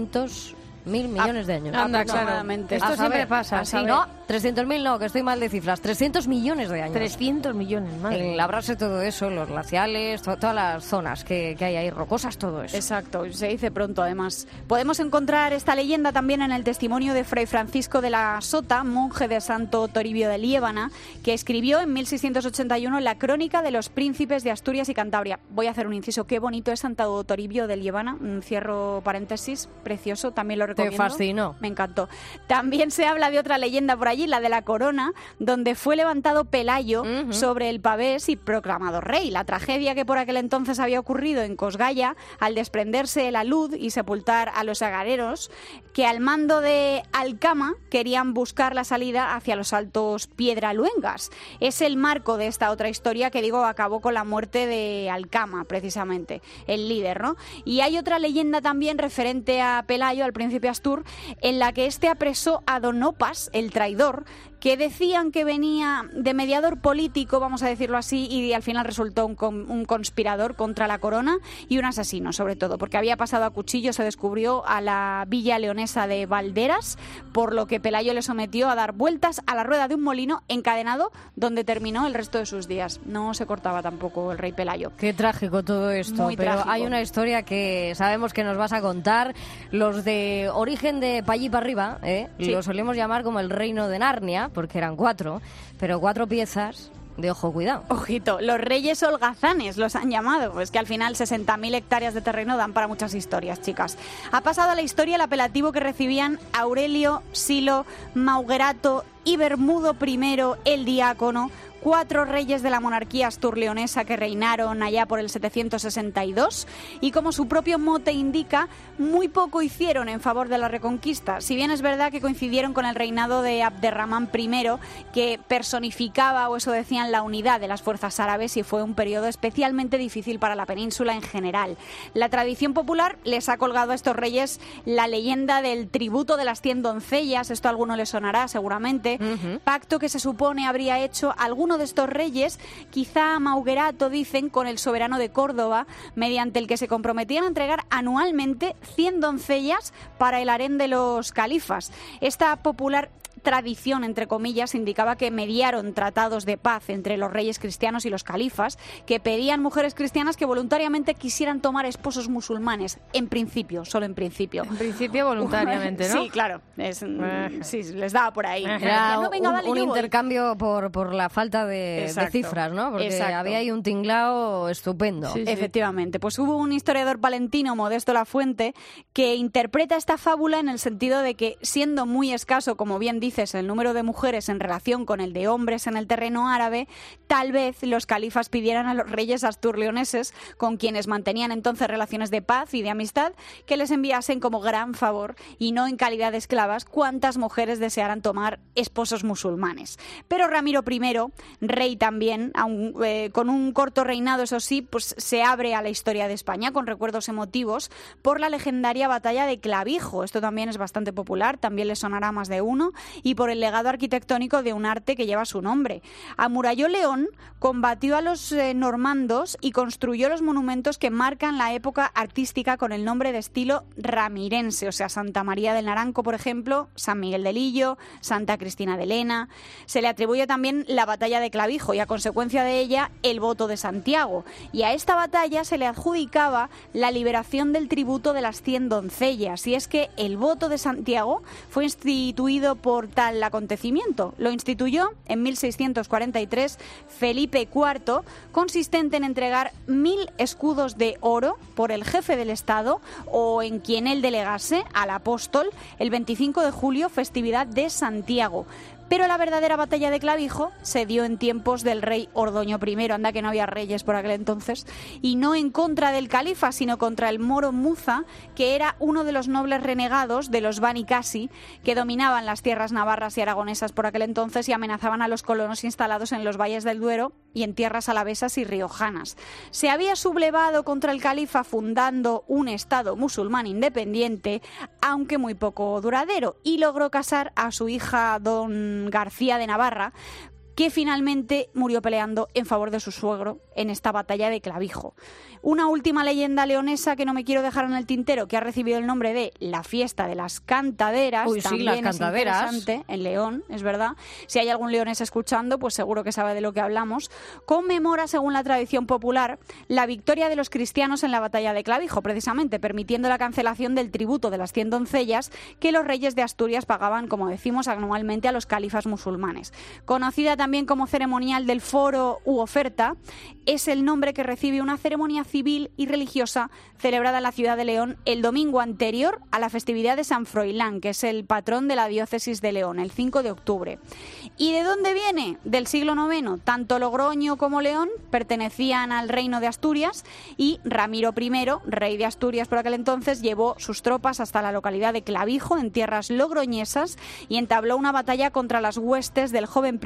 300.000 millones de años. Anda, claro. Esto siempre pasa, así, sí. no, 300.000 no, que estoy mal de cifras. 300 millones de años. 300 millones, madre. En labrarse todo eso, los glaciales, todas las zonas que hay ahí, rocosas, todo eso. Exacto, se dice pronto además. Podemos encontrar esta leyenda también en el testimonio de Fray Francisco de la Sota, monje de Santo Toribio de Liébana, que escribió en 1681 la crónica de los príncipes de Asturias y Cantabria. Voy a hacer un inciso, qué bonito es Santo Toribio de Liébana, cierro paréntesis, precioso, también lo recomiendo. Te fascinó. Me encantó. También se habla de otra leyenda por allí, la de la Corona, donde fue levantado Pelayo sobre el pavés y proclamado rey. La tragedia que por aquel entonces había ocurrido en Cosgaya al desprenderse la luz y sepultar a los agareros, que al mando de Alcama querían buscar la salida hacia los altos Piedraluengas. Es el marco de esta otra historia que, digo, acabó con la muerte de Alcama, precisamente, el líder, ¿no? Y hay otra leyenda también referente a Pelayo, al príncipe Astur, en la que este apresó a Don Opas, el traidor, que decían que venía de mediador político, vamos a decirlo así, y al final resultó un conspirador contra la corona y un asesino, sobre todo, porque había pasado a cuchillo, se descubrió, a la villa leonesa de Valderas, por lo que Pelayo le sometió a dar vueltas a la rueda de un molino encadenado, donde terminó el resto de sus días. No se cortaba tampoco el rey Pelayo. Qué trágico todo esto. Muy pero trágico. Hay una historia que sabemos que nos vas a contar. Los de origen de pa' allí para arriba, Sí. lo solemos llamar como el reino de Narnia, porque eran 4, pero 4 piezas de ojo, cuidado. Ojito, los reyes holgazanes los han llamado, pues que al final 60.000 hectáreas de terreno dan para muchas historias, chicas. Ha pasado a la historia el apelativo que recibían Aurelio, Silo, Mauguerato y Bermudo I el Diácono, 4 reyes de la monarquía asturleonesa que reinaron allá por el 762, y como su propio mote indica, muy poco hicieron en favor de la reconquista, si bien es verdad que coincidieron con el reinado de Abderramán I, que personificaba, o eso decían, la unidad de las fuerzas árabes, y fue un periodo especialmente difícil para la península en general. La tradición popular les ha colgado a estos reyes la leyenda del tributo de las 100 doncellas, esto a alguno le sonará seguramente, pacto que se supone habría hecho alguno de estos reyes, quizá Mauguerato, dicen, con el soberano de Córdoba, mediante el que se comprometían a entregar anualmente 100 doncellas para el harén de los califas. Esta popular tradición, entre comillas, indicaba que mediaron tratados de paz entre los reyes cristianos y los califas, que pedían mujeres cristianas que voluntariamente quisieran tomar esposos musulmanes, en principio, solo en principio. En principio voluntariamente, ¿no? Sí, claro, sí, les daba por ahí. Era No, venga, vale, un yo voy. intercambio por la falta de cifras, ¿no? Porque había ahí un tinglao estupendo. Sí. Efectivamente, pues hubo un historiador palentino, Modesto Lafuente, que interpreta esta fábula en el sentido de que, siendo muy escaso, como bien dices, el número de mujeres en relación con el de hombres en el terreno árabe, tal vez los califas pidieran a los reyes asturleoneses, con quienes mantenían entonces relaciones de paz y de amistad, que les enviasen como gran favor, y no en calidad de esclavas, cuantas mujeres desearan tomar esposos musulmanes. Pero Ramiro I, rey también, con un corto reinado, eso sí, pues se abre a la historia de España con recuerdos emotivos por la legendaria batalla de Clavijo. Esto también es bastante popular, también les sonará a más de uno, y por el legado arquitectónico de un arte que lleva su nombre. Amuralló León, combatió a los normandos y construyó los monumentos que marcan la época artística con el nombre de estilo ramirense, o sea, Santa María del Naranco, por ejemplo, San Miguel del Illo, Santa Cristina de Lena. Se le atribuye también la batalla de Clavijo y, a consecuencia de ella, el voto de Santiago. Y a esta batalla se le adjudicaba la liberación del tributo de las 100 doncellas. Y es que el voto de Santiago fue instituido por tal acontecimiento. Lo instituyó en 1643 Felipe IV, consistente en entregar 1000 escudos de oro por el jefe del Estado o en quien él delegase al apóstol el 25 de julio, festividad de Santiago. Pero la verdadera batalla de Clavijo se dio en tiempos del rey Ordoño I, anda que no había reyes por aquel entonces, y no en contra del califa, sino contra el moro Muza, que era uno de los nobles renegados de los Bani Casi, que dominaban las tierras navarras y aragonesas por aquel entonces y amenazaban a los colonos instalados en los valles del Duero y en tierras alavesas y riojanas. Se había sublevado contra el califa fundando un estado musulmán independiente, aunque muy poco duradero, y logró casar a su hija don García de Navarra, que finalmente murió peleando en favor de su suegro en esta batalla de Clavijo. Una última leyenda leonesa que no me quiero dejar en el tintero, que ha recibido el nombre de la fiesta de las cantaderas. Uy, sí, las cantaderas. Es interesante, en León, es verdad. Si hay algún leonés escuchando, pues seguro que sabe de lo que hablamos. Conmemora, según la tradición popular, la victoria de los cristianos en la batalla de Clavijo, precisamente, permitiendo la cancelación del tributo de las 100 doncellas que los reyes de Asturias pagaban, como decimos, anualmente a los califas musulmanes. Conocida también como ceremonial del foro u oferta, es el nombre que recibe una ceremonia civil y religiosa celebrada en la ciudad de León el domingo anterior a la festividad de San Froilán, que es el patrón de la diócesis de León, el 5 de octubre. ¿Y de dónde viene? Del siglo IX. Tanto Logroño como León pertenecían al reino de Asturias y Ramiro I, rey de Asturias por aquel entonces, llevó sus tropas hasta la localidad de Clavijo, en tierras logroñesas, y entabló una batalla contra las huestes del joven príncipe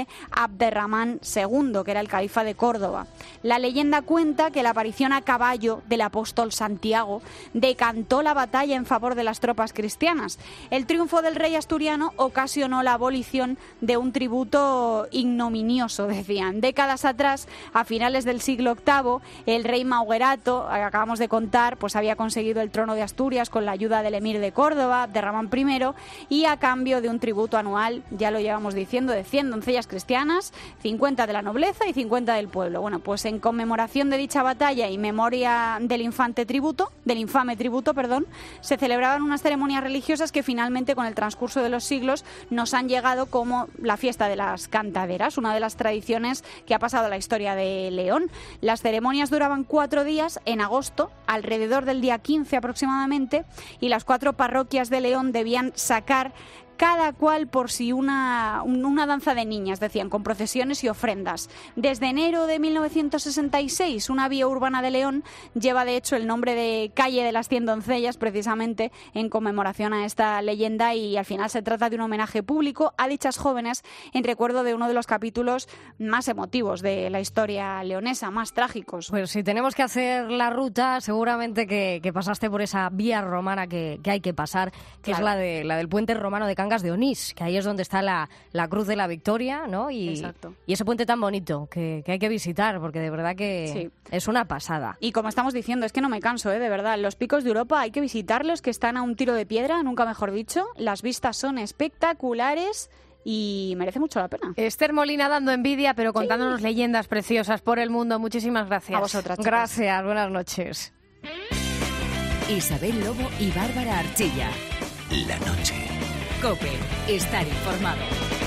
fue Abderramán II, que era el califa de Córdoba. La leyenda cuenta que la aparición a caballo del apóstol Santiago decantó la batalla en favor de las tropas cristianas. El triunfo del rey asturiano ocasionó la abolición de un tributo ignominioso, decían. Décadas atrás, a finales del siglo VIII, el rey Mauguerato, acabamos de contar, pues había conseguido el trono de Asturias con la ayuda del emir de Córdoba, Abderramán I, y a cambio de un tributo anual, ya lo llevamos diciendo, de 100 doncellas cristianas, 50 de la nobleza y 50 del pueblo. Bueno, pues en conmemoración de dicha batalla y memoria del infame tributo, se celebraban unas ceremonias religiosas que finalmente, con el transcurso de los siglos, nos han llegado como la fiesta de las cantaderas, una de las tradiciones que ha pasado a la historia de León. Las ceremonias duraban 4 días en agosto, alrededor del día 15 aproximadamente, y las 4 parroquias de León debían sacar cada cual por sí una danza de niñas, decían, con procesiones y ofrendas. Desde enero de 1966, una vía urbana de León lleva de hecho el nombre de Calle de las 100 doncellas, precisamente en conmemoración a esta leyenda, y al final se trata de un homenaje público a dichas jóvenes en recuerdo de uno de los capítulos más emotivos de la historia leonesa, más trágicos. Pues si tenemos que hacer la ruta, seguramente que pasaste por esa vía romana que hay que pasar, que Claro. es la del puente romano de Cangas de Onís, que ahí es donde está la Cruz de la Victoria, ¿no? Exacto. Y ese puente tan bonito que hay que visitar, porque de verdad que Sí. es una pasada. Y como estamos diciendo, es que no me canso, de verdad. Los picos de Europa hay que visitarlos, que están a un tiro de piedra, nunca mejor dicho. Las vistas son espectaculares y merece mucho la pena. Esther Molina dando envidia, pero contándonos leyendas preciosas por el mundo. Muchísimas gracias. A vosotras, chicas. Gracias, buenas noches. Isabel Lobo y Bárbara Archilla. La noche. COPE. Estar informado.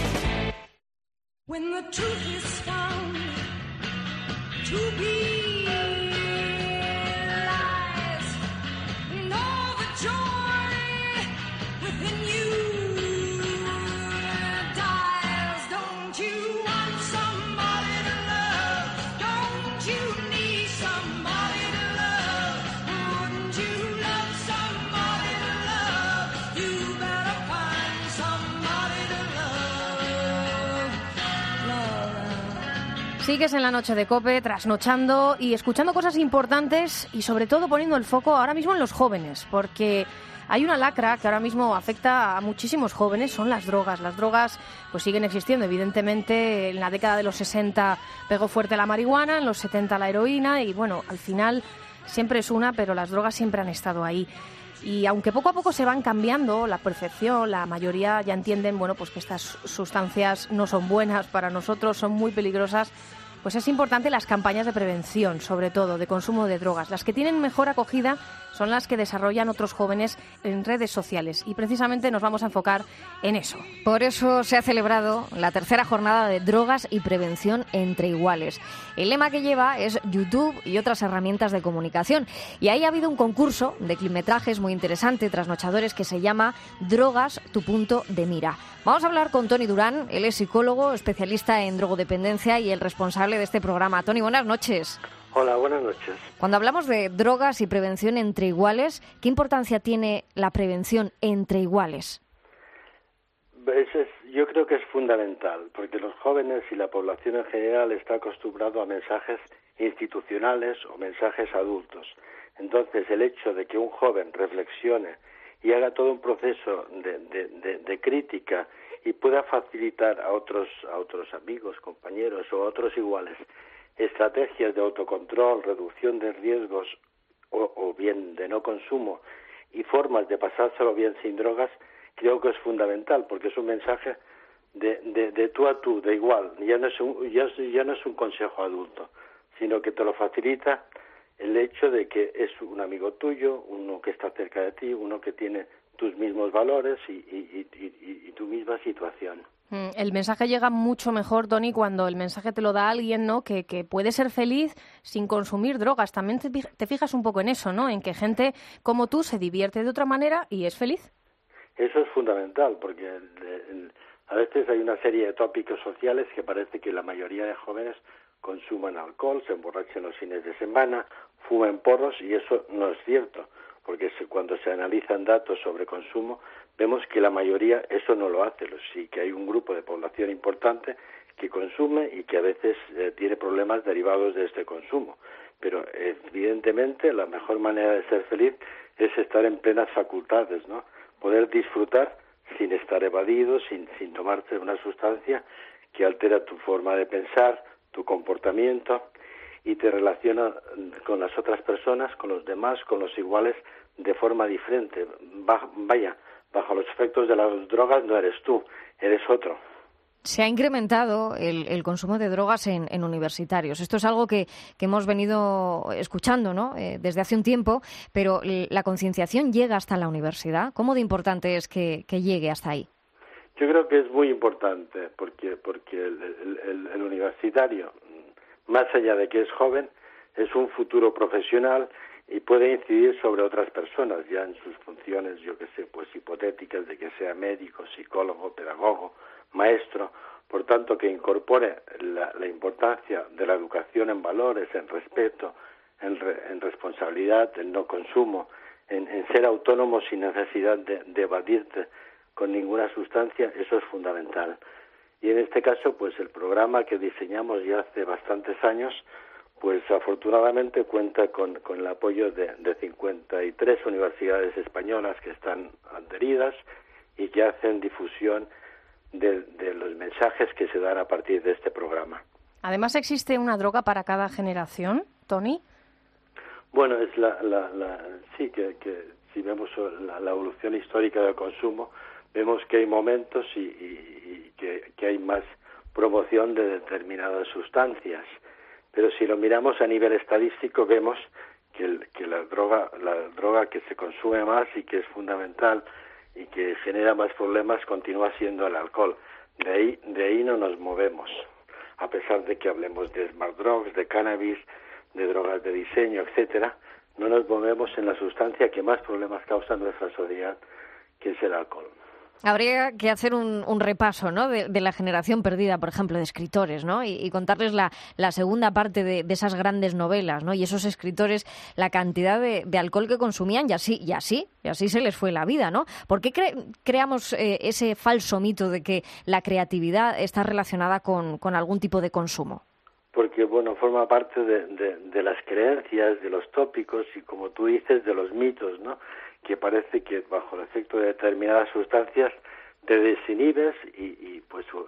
When the truth is found to be lies, and all the joy within you dies. Don't you want somebody to love? Don't you need somebody to love? Wouldn't you love somebody to love? You better find somebody to love. Sigues en la noche de COPE, trasnochando y escuchando cosas importantes y sobre todo poniendo el foco ahora mismo en los jóvenes, porque hay una lacra que ahora mismo afecta a muchísimos jóvenes, son las drogas. Las drogas pues siguen existiendo, evidentemente. En la década de los 60 pegó fuerte la marihuana, en los 70 la heroína y bueno, al final siempre es una, pero las drogas siempre han estado ahí. Y aunque poco a poco se van cambiando la percepción, la mayoría ya entienden, bueno, pues que estas sustancias no son buenas para nosotros, son muy peligrosas, pues es importante las campañas de prevención, sobre todo, de consumo de drogas. Las que tienen mejor acogida son las que desarrollan otros jóvenes en redes sociales y precisamente nos vamos a enfocar en eso. Por eso se ha celebrado la tercera jornada de drogas y prevención entre iguales. El lema que lleva es YouTube y otras herramientas de comunicación. Y ahí ha habido un concurso de clipmetrajes muy interesante, trasnochadores, que se llama Drogas, tu punto de mira. Vamos a hablar con Toni Durán, él es psicólogo, especialista en drogodependencia y el responsable de este programa. Toni, buenas noches. Hola, buenas noches. Cuando hablamos de drogas y prevención entre iguales, ¿qué importancia tiene la prevención entre iguales? Yo creo que es fundamental, porque los jóvenes y la población en general está acostumbrado a mensajes institucionales o mensajes adultos. Entonces, el hecho de que un joven reflexione y haga todo un proceso de crítica y pueda facilitar a otros amigos, compañeros o a otros iguales estrategias de autocontrol, reducción de riesgos o bien de no consumo y formas de pasárselo bien sin drogas, creo que es fundamental, porque es un mensaje de tú a tú, de igual. Ya no es un consejo adulto, sino que te lo facilita el hecho de que es un amigo tuyo, uno que está cerca de ti, uno que tiene tus mismos valores y tu misma situación. El mensaje llega mucho mejor, Toni, cuando el mensaje te lo da alguien, ¿no? Que puede ser feliz sin consumir drogas. También te fijas un poco en eso, ¿no? En que gente como tú se divierte de otra manera y es feliz. Eso es fundamental, porque a veces hay una serie de tópicos sociales que parece que la mayoría de jóvenes consuman alcohol, se emborrachan los fines de semana, fuman porros, y eso no es cierto, porque cuando se analizan datos sobre consumo, vemos que la mayoría eso no lo hace. Sí que hay un grupo de población importante que consume y que a veces tiene problemas derivados de este consumo. Pero evidentemente la mejor manera de ser feliz es estar en plenas facultades, ¿no? Poder disfrutar sin estar evadido, sin tomarte una sustancia que altera tu forma de pensar, tu comportamiento y te relaciona con las otras personas, con los demás, con los iguales de forma diferente. Bajo los efectos de las drogas no eres tú, eres otro. Se ha incrementado el consumo de drogas en universitarios. Esto es algo que hemos venido escuchando, ¿no? Desde hace un tiempo, pero la concienciación llega hasta la universidad. ¿Cómo de importante es que llegue hasta ahí? Yo creo que es muy importante porque el universitario, más allá de que es joven, es un futuro profesional y puede incidir sobre otras personas ya en sus funciones, yo qué sé, pues hipotéticas de que sea médico, psicólogo, pedagogo, maestro. Por tanto, que incorpore la importancia de la educación en valores, en respeto, en responsabilidad, en no consumo, en ser autónomo sin necesidad de evadirte con ninguna sustancia, eso es fundamental. Y en este caso, pues el programa que diseñamos ya hace bastantes años, pues afortunadamente cuenta con el apoyo de 53 universidades españolas que están adheridas y que hacen difusión de los mensajes que se dan a partir de este programa. Además, ¿existe una droga para cada generación, Tony? Bueno, es sí, que si vemos la evolución histórica del consumo, vemos que hay momentos y que hay más promoción de determinadas sustancias. Pero si lo miramos a nivel estadístico, vemos que la droga que se consume más y que es fundamental y que genera más problemas continúa siendo el alcohol. De ahí no nos movemos, a pesar de que hablemos de smart drugs, de cannabis, de drogas de diseño, etcétera, no nos movemos en la sustancia que más problemas causa en nuestra sociedad, que es el alcohol. Habría que hacer un repaso, ¿no?, de la generación perdida, por ejemplo, de escritores, ¿no? Y contarles la segunda parte de esas grandes novelas, ¿no? Y esos escritores, la cantidad de alcohol que consumían y así se les fue la vida, ¿no? ¿Por qué creamos ese falso mito de que la creatividad está relacionada con algún tipo de consumo? Porque, bueno, forma parte de las creencias, de los tópicos y, como tú dices, de los mitos, ¿no?, que parece que bajo el efecto de determinadas sustancias te desinhibes y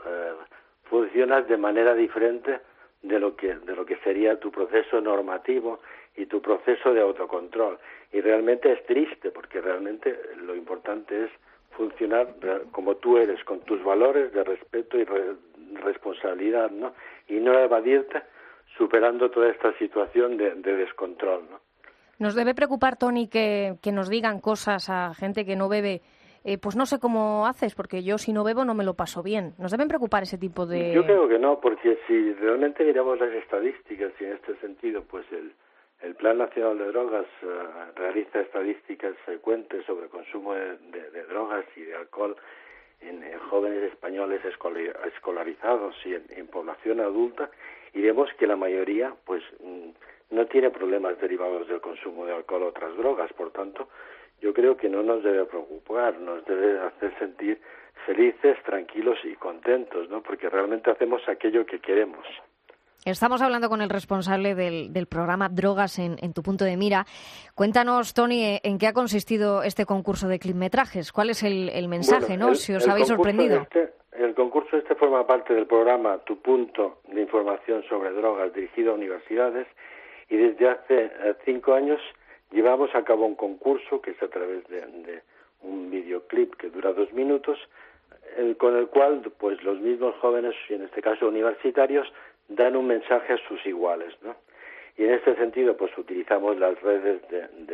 funcionas de manera diferente de lo que sería tu proceso normativo y tu proceso de autocontrol. Y realmente es triste, porque realmente lo importante es funcionar como tú eres, con tus valores de respeto y responsabilidad, ¿no? Y no evadirte superando toda esta situación de descontrol, ¿no? Nos debe preocupar, Tony, que nos digan cosas a gente que no bebe. Pues no sé cómo haces, porque yo si no bebo no me lo paso bien. ¿Nos deben preocupar ese tipo de...? Yo creo que no, porque si realmente miramos las estadísticas y en este sentido, pues el Plan Nacional de Drogas realiza estadísticas frecuentes sobre consumo de drogas y de alcohol en jóvenes españoles escolarizados y en población adulta, y vemos que la mayoría, pues no tiene problemas derivados del consumo de alcohol o otras drogas. Por tanto, yo creo que no nos debe preocupar, nos debe hacer sentir felices, tranquilos y contentos, ¿no? Porque realmente hacemos aquello que queremos. Estamos hablando con el responsable del programa Drogas en tu punto de mira. Cuéntanos, Tony, ¿en qué ha consistido este concurso de clipmetrajes? ¿Cuál es el mensaje, no? Si os habéis sorprendido. El concurso forma parte del programa Tu Punto de Información sobre Drogas, dirigido a universidades, y desde hace 5 años llevamos a cabo un concurso que es a través de un videoclip que dura 2 minutos, con el cual pues los mismos jóvenes, y en este caso universitarios, dan un mensaje a sus iguales, ¿no? Y en este sentido pues utilizamos las redes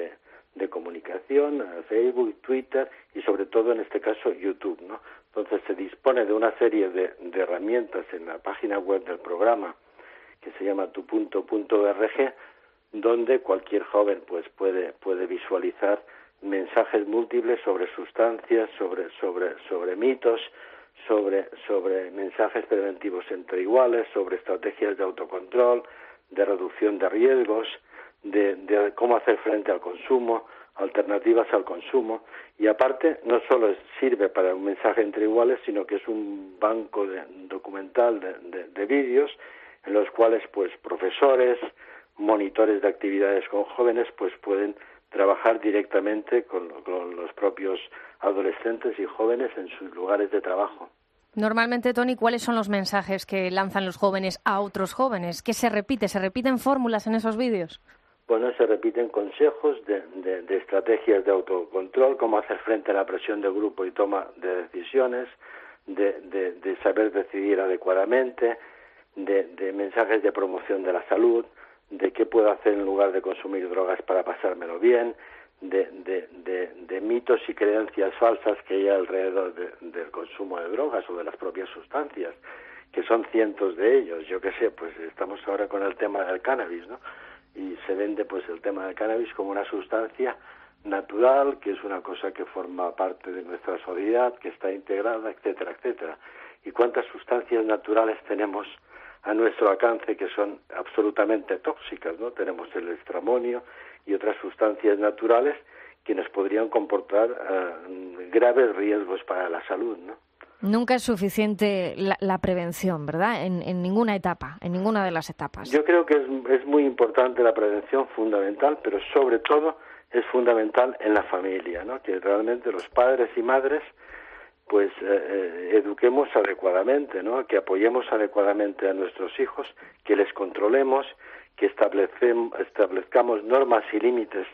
de comunicación, Facebook, Twitter y sobre todo en este caso YouTube, ¿no? Entonces se dispone de una serie de herramientas en la página web del programa que se llama tupunto.org, donde cualquier joven pues puede visualizar mensajes múltiples sobre sustancias, sobre mitos, sobre mensajes preventivos entre iguales, sobre estrategias de autocontrol, de reducción de riesgos, de cómo hacer frente al consumo, alternativas al consumo, y aparte no solo sirve para un mensaje entre iguales, sino que es un banco documental de vídeos en los cuales pues profesores, monitores de actividades con jóvenes pues pueden trabajar directamente con los propios adolescentes y jóvenes en sus lugares de trabajo. Normalmente, Tony, ¿cuáles son los mensajes que lanzan los jóvenes a otros jóvenes? ¿Qué se repite? ¿Se repiten fórmulas en esos vídeos? Bueno, se repiten consejos de estrategias de autocontrol, cómo hacer frente a la presión de grupo y toma de decisiones, de saber decidir adecuadamente, de mensajes de promoción de la salud, de qué puedo hacer en lugar de consumir drogas para pasármelo bien, de mitos y creencias falsas que hay alrededor del consumo de drogas o de las propias sustancias, que son cientos de ellos. Yo qué sé, pues estamos ahora con el tema del cannabis, ¿no? Y se vende pues el tema del cannabis como una sustancia natural, que es una cosa que forma parte de nuestra sociedad, que está integrada, etcétera, etcétera. ¿Y cuántas sustancias naturales tenemos a nuestro alcance que son absolutamente tóxicas, ¿no? Tenemos el estramonio y otras sustancias naturales que nos podrían comportar graves riesgos para la salud, ¿no? Nunca es suficiente la prevención, ¿verdad? En ninguna etapa, en ninguna de las etapas. Yo creo que es muy importante la prevención, fundamental, pero sobre todo es fundamental en la familia, ¿no? Que realmente los padres y madres pues eduquemos adecuadamente, ¿no? Que apoyemos adecuadamente a nuestros hijos, que les controlemos, que establezcamos normas y límites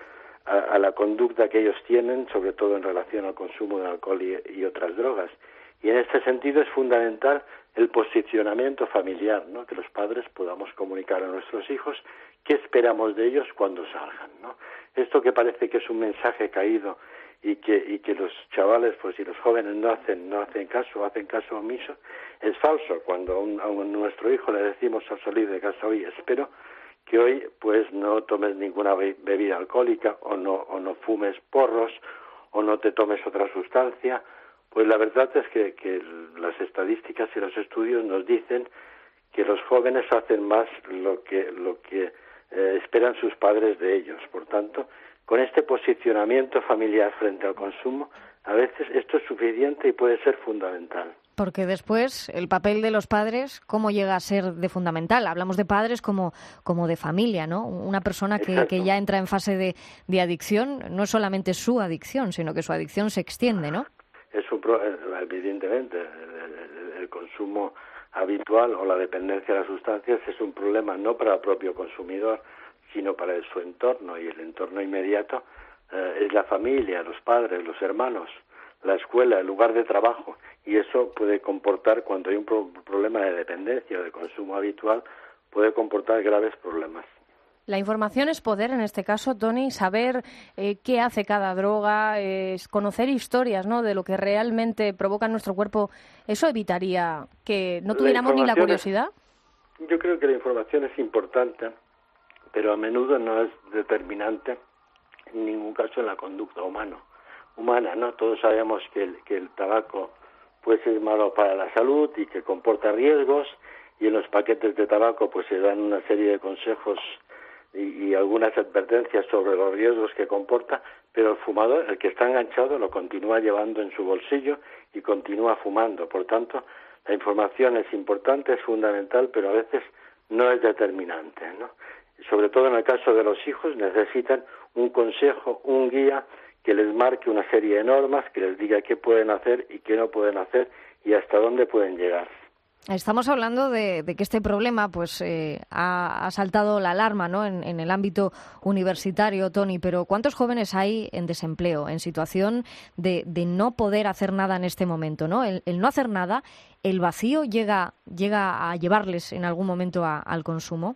a la conducta que ellos tienen, sobre todo en relación al consumo de alcohol y otras drogas. Y en este sentido es fundamental el posicionamiento familiar, ¿no? Que los padres podamos comunicar a nuestros hijos qué esperamos de ellos cuando salgan, ¿no? Esto que parece que es un mensaje caído y que los chavales pues y los jóvenes no hacen caso omiso, es falso. Cuando a nuestro hijo le decimos al salir de casa, oye, espero que hoy pues no tomes ninguna bebida alcohólica o no fumes porros o no te tomes otra sustancia, pues la verdad es que las estadísticas y los estudios nos dicen que los jóvenes hacen más lo que esperan sus padres de ellos. Por tanto, con este posicionamiento familiar frente al consumo, a veces esto es suficiente y puede ser fundamental. Porque después el papel de los padres, ¿cómo llega a ser de fundamental? Hablamos de padres como de familia, ¿no? Una persona que ya entra en fase de adicción, no es solamente su adicción, sino que su adicción se extiende, ¿no? Evidentemente, el consumo habitual o la dependencia de las sustancias es un problema no para el propio consumidor, sino para su entorno, y el entorno inmediato es la familia, los padres, los hermanos, la escuela, el lugar de trabajo, y eso puede comportar, cuando hay un problema de dependencia o de consumo habitual, puede comportar graves problemas. La información es poder, en este caso, Tony, saber qué hace cada droga, conocer historias, ¿no?, de lo que realmente provoca en nuestro cuerpo. ¿Eso evitaría que no tuviéramos ni la curiosidad? Yo creo que la información es importante, pero a menudo no es determinante en ningún caso en la conducta humana, ¿no? Todos sabemos que el tabaco pues es malo para la salud y que comporta riesgos, y en los paquetes de tabaco pues se dan una serie de consejos y algunas advertencias sobre los riesgos que comporta, pero el fumador, el que está enganchado, lo continúa llevando en su bolsillo y continúa fumando. Por tanto, la información es importante, es fundamental, pero a veces no es determinante, ¿no? Sobre todo en el caso de los hijos, necesitan un consejo, un guía que les marque una serie de normas, que les diga qué pueden hacer y qué no pueden hacer y hasta dónde pueden llegar. Estamos hablando de que este problema pues ha saltado la alarma, ¿no?, en el ámbito universitario, Tony, pero ¿cuántos jóvenes hay en desempleo, en situación de no poder hacer nada en este momento, ¿no? El no hacer nada, el vacío llega a llevarles en algún momento al consumo.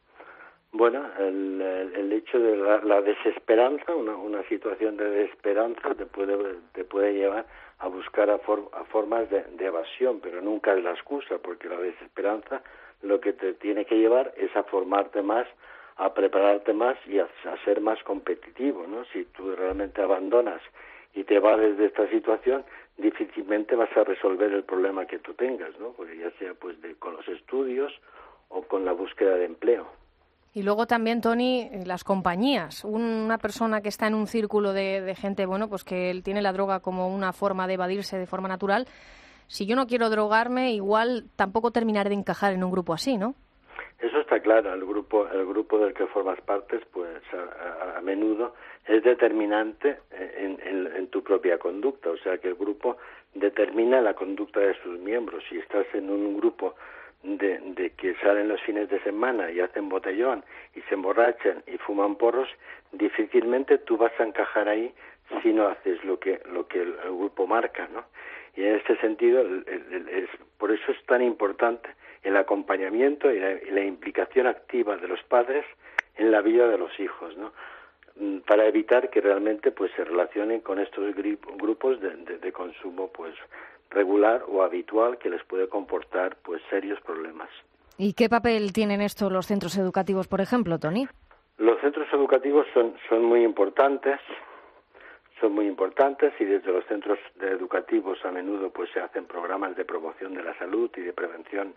Bueno, el hecho de la desesperanza, una situación de desesperanza te puede llevar a buscar a formas de evasión, pero nunca es la excusa, porque la desesperanza lo que te tiene que llevar es a formarte más, a prepararte más y a ser más competitivo, ¿no? Si tú realmente abandonas y te vales de esta situación, difícilmente vas a resolver el problema que tú tengas, ¿no? Porque ya sea pues con los estudios o con la búsqueda de empleo. Y luego también, Toni, las compañías. Una persona que está en un círculo de gente, bueno, pues que él tiene la droga como una forma de evadirse de forma natural. Si yo no quiero drogarme, igual tampoco terminaré de encajar en un grupo así, ¿no? Eso está claro. El grupo del que formas parte, pues a menudo es determinante en tu propia conducta. O sea, que el grupo determina la conducta de sus miembros. Si estás en un grupo de que salen los fines de semana y hacen botellón y se emborrachan y fuman porros, difícilmente tú vas a encajar ahí si no haces lo que el grupo marca, ¿no? Y en este sentido, por eso es tan importante el acompañamiento y la implicación activa de los padres en la vida de los hijos, ¿no? Para evitar que realmente pues se relacionen con estos grupos de consumo pues regular o habitual que les puede comportar pues serios problemas. ¿Y qué papel tienen esto los centros educativos, por ejemplo, Toni? Los centros educativos son muy importantes. Son muy importantes y desde los centros educativos a menudo pues se hacen programas de promoción de la salud y de prevención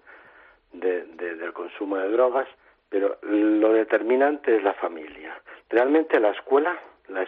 del consumo de drogas, pero lo determinante es la familia. Realmente la escuela,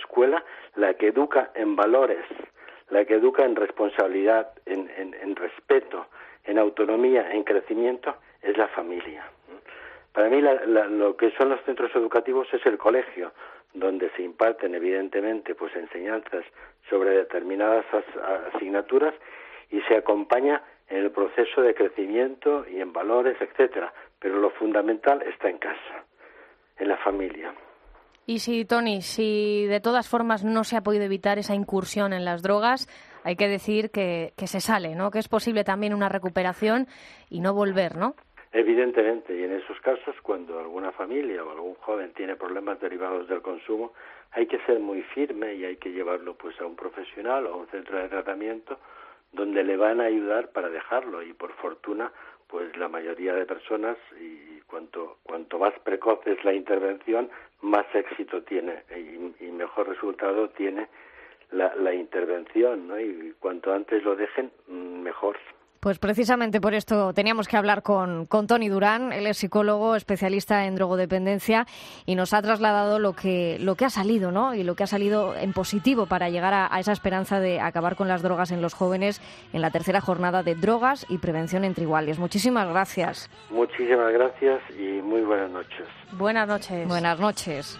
la que educa en valores, la que educa en responsabilidad, en respeto, en autonomía, en crecimiento, es la familia. Para mí lo que son los centros educativos es el colegio, donde se imparten evidentemente pues enseñanzas sobre determinadas asignaturas y se acompaña en el proceso de crecimiento y en valores, etcétera. Pero lo fundamental está en casa, en la familia. Y si, Toni, si de todas formas no se ha podido evitar esa incursión en las drogas, hay que decir que se sale, ¿no? Que es posible también una recuperación y no volver, ¿no? Evidentemente, y en esos casos, cuando alguna familia o algún joven tiene problemas derivados del consumo, hay que ser muy firme y hay que llevarlo pues a un profesional o a un centro de tratamiento donde le van a ayudar para dejarlo. Y por fortuna, pues la mayoría de personas, y cuanto más precoz es la intervención, más éxito tiene y mejor resultado tiene la intervención, ¿no? Y cuanto antes lo dejen, mejor. Pues precisamente por esto teníamos que hablar con Toni Durán. Él es psicólogo, especialista en drogodependencia y nos ha trasladado lo que ha salido, ¿no? Y lo que ha salido en positivo para llegar a esa esperanza de acabar con las drogas en los jóvenes en la tercera jornada de drogas y prevención entre iguales. Muchísimas gracias. Muchísimas gracias y muy buenas noches. Buenas noches. Buenas noches.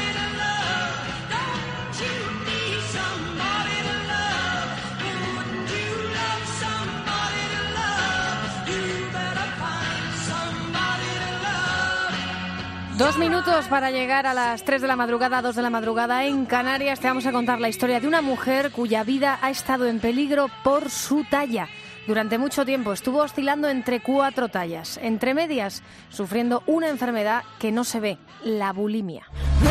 Dos minutos para llegar a las 3 de la madrugada, 2 de la madrugada en Canarias. Te vamos a contar la historia de una mujer cuya vida ha estado en peligro por su talla. Durante mucho tiempo estuvo oscilando entre 4 tallas, entre medias, sufriendo una enfermedad que no se ve, la bulimia.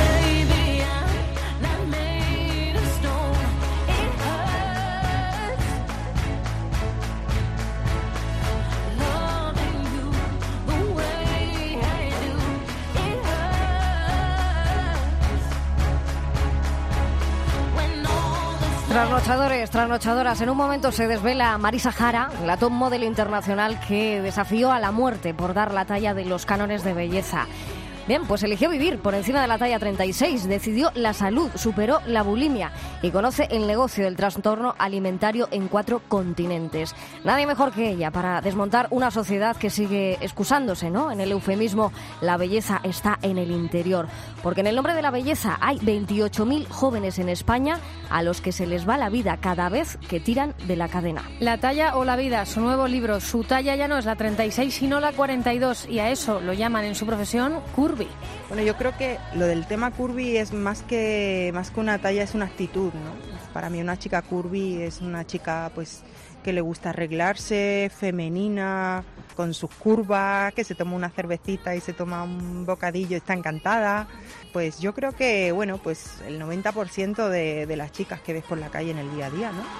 Trasnochadores, trasnochadoras, en un momento se desvela Marisa Jara, la top model internacional que desafió a la muerte por dar la talla de los cánones de belleza. Bien, pues eligió vivir por encima de la talla 36, decidió la salud, superó la bulimia y conoce el negocio del trastorno alimentario en 4 continentes. Nadie mejor que ella para desmontar una sociedad que sigue excusándose, ¿no? En el eufemismo, la belleza está en el interior. Porque en el nombre de la belleza hay 28.000 jóvenes en España a los que se les va la vida cada vez que tiran de la cadena. La talla o la vida, su nuevo libro, su talla ya no es la 36 sino la 42 y a eso lo llaman en su profesión curvy. Bueno, yo creo que lo del tema curvy es más que una talla, es una actitud, ¿no? Para mí una chica curvy es una chica pues que le gusta arreglarse, femenina, con sus curvas, que se toma una cervecita y se toma un bocadillo, está encantada. Pues yo creo que, bueno, pues el 90% de las chicas que ves por la calle en el día a día, ¿no?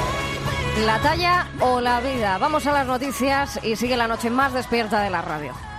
La talla o la vida. Vamos a las noticias y sigue la noche más despierta de la radio.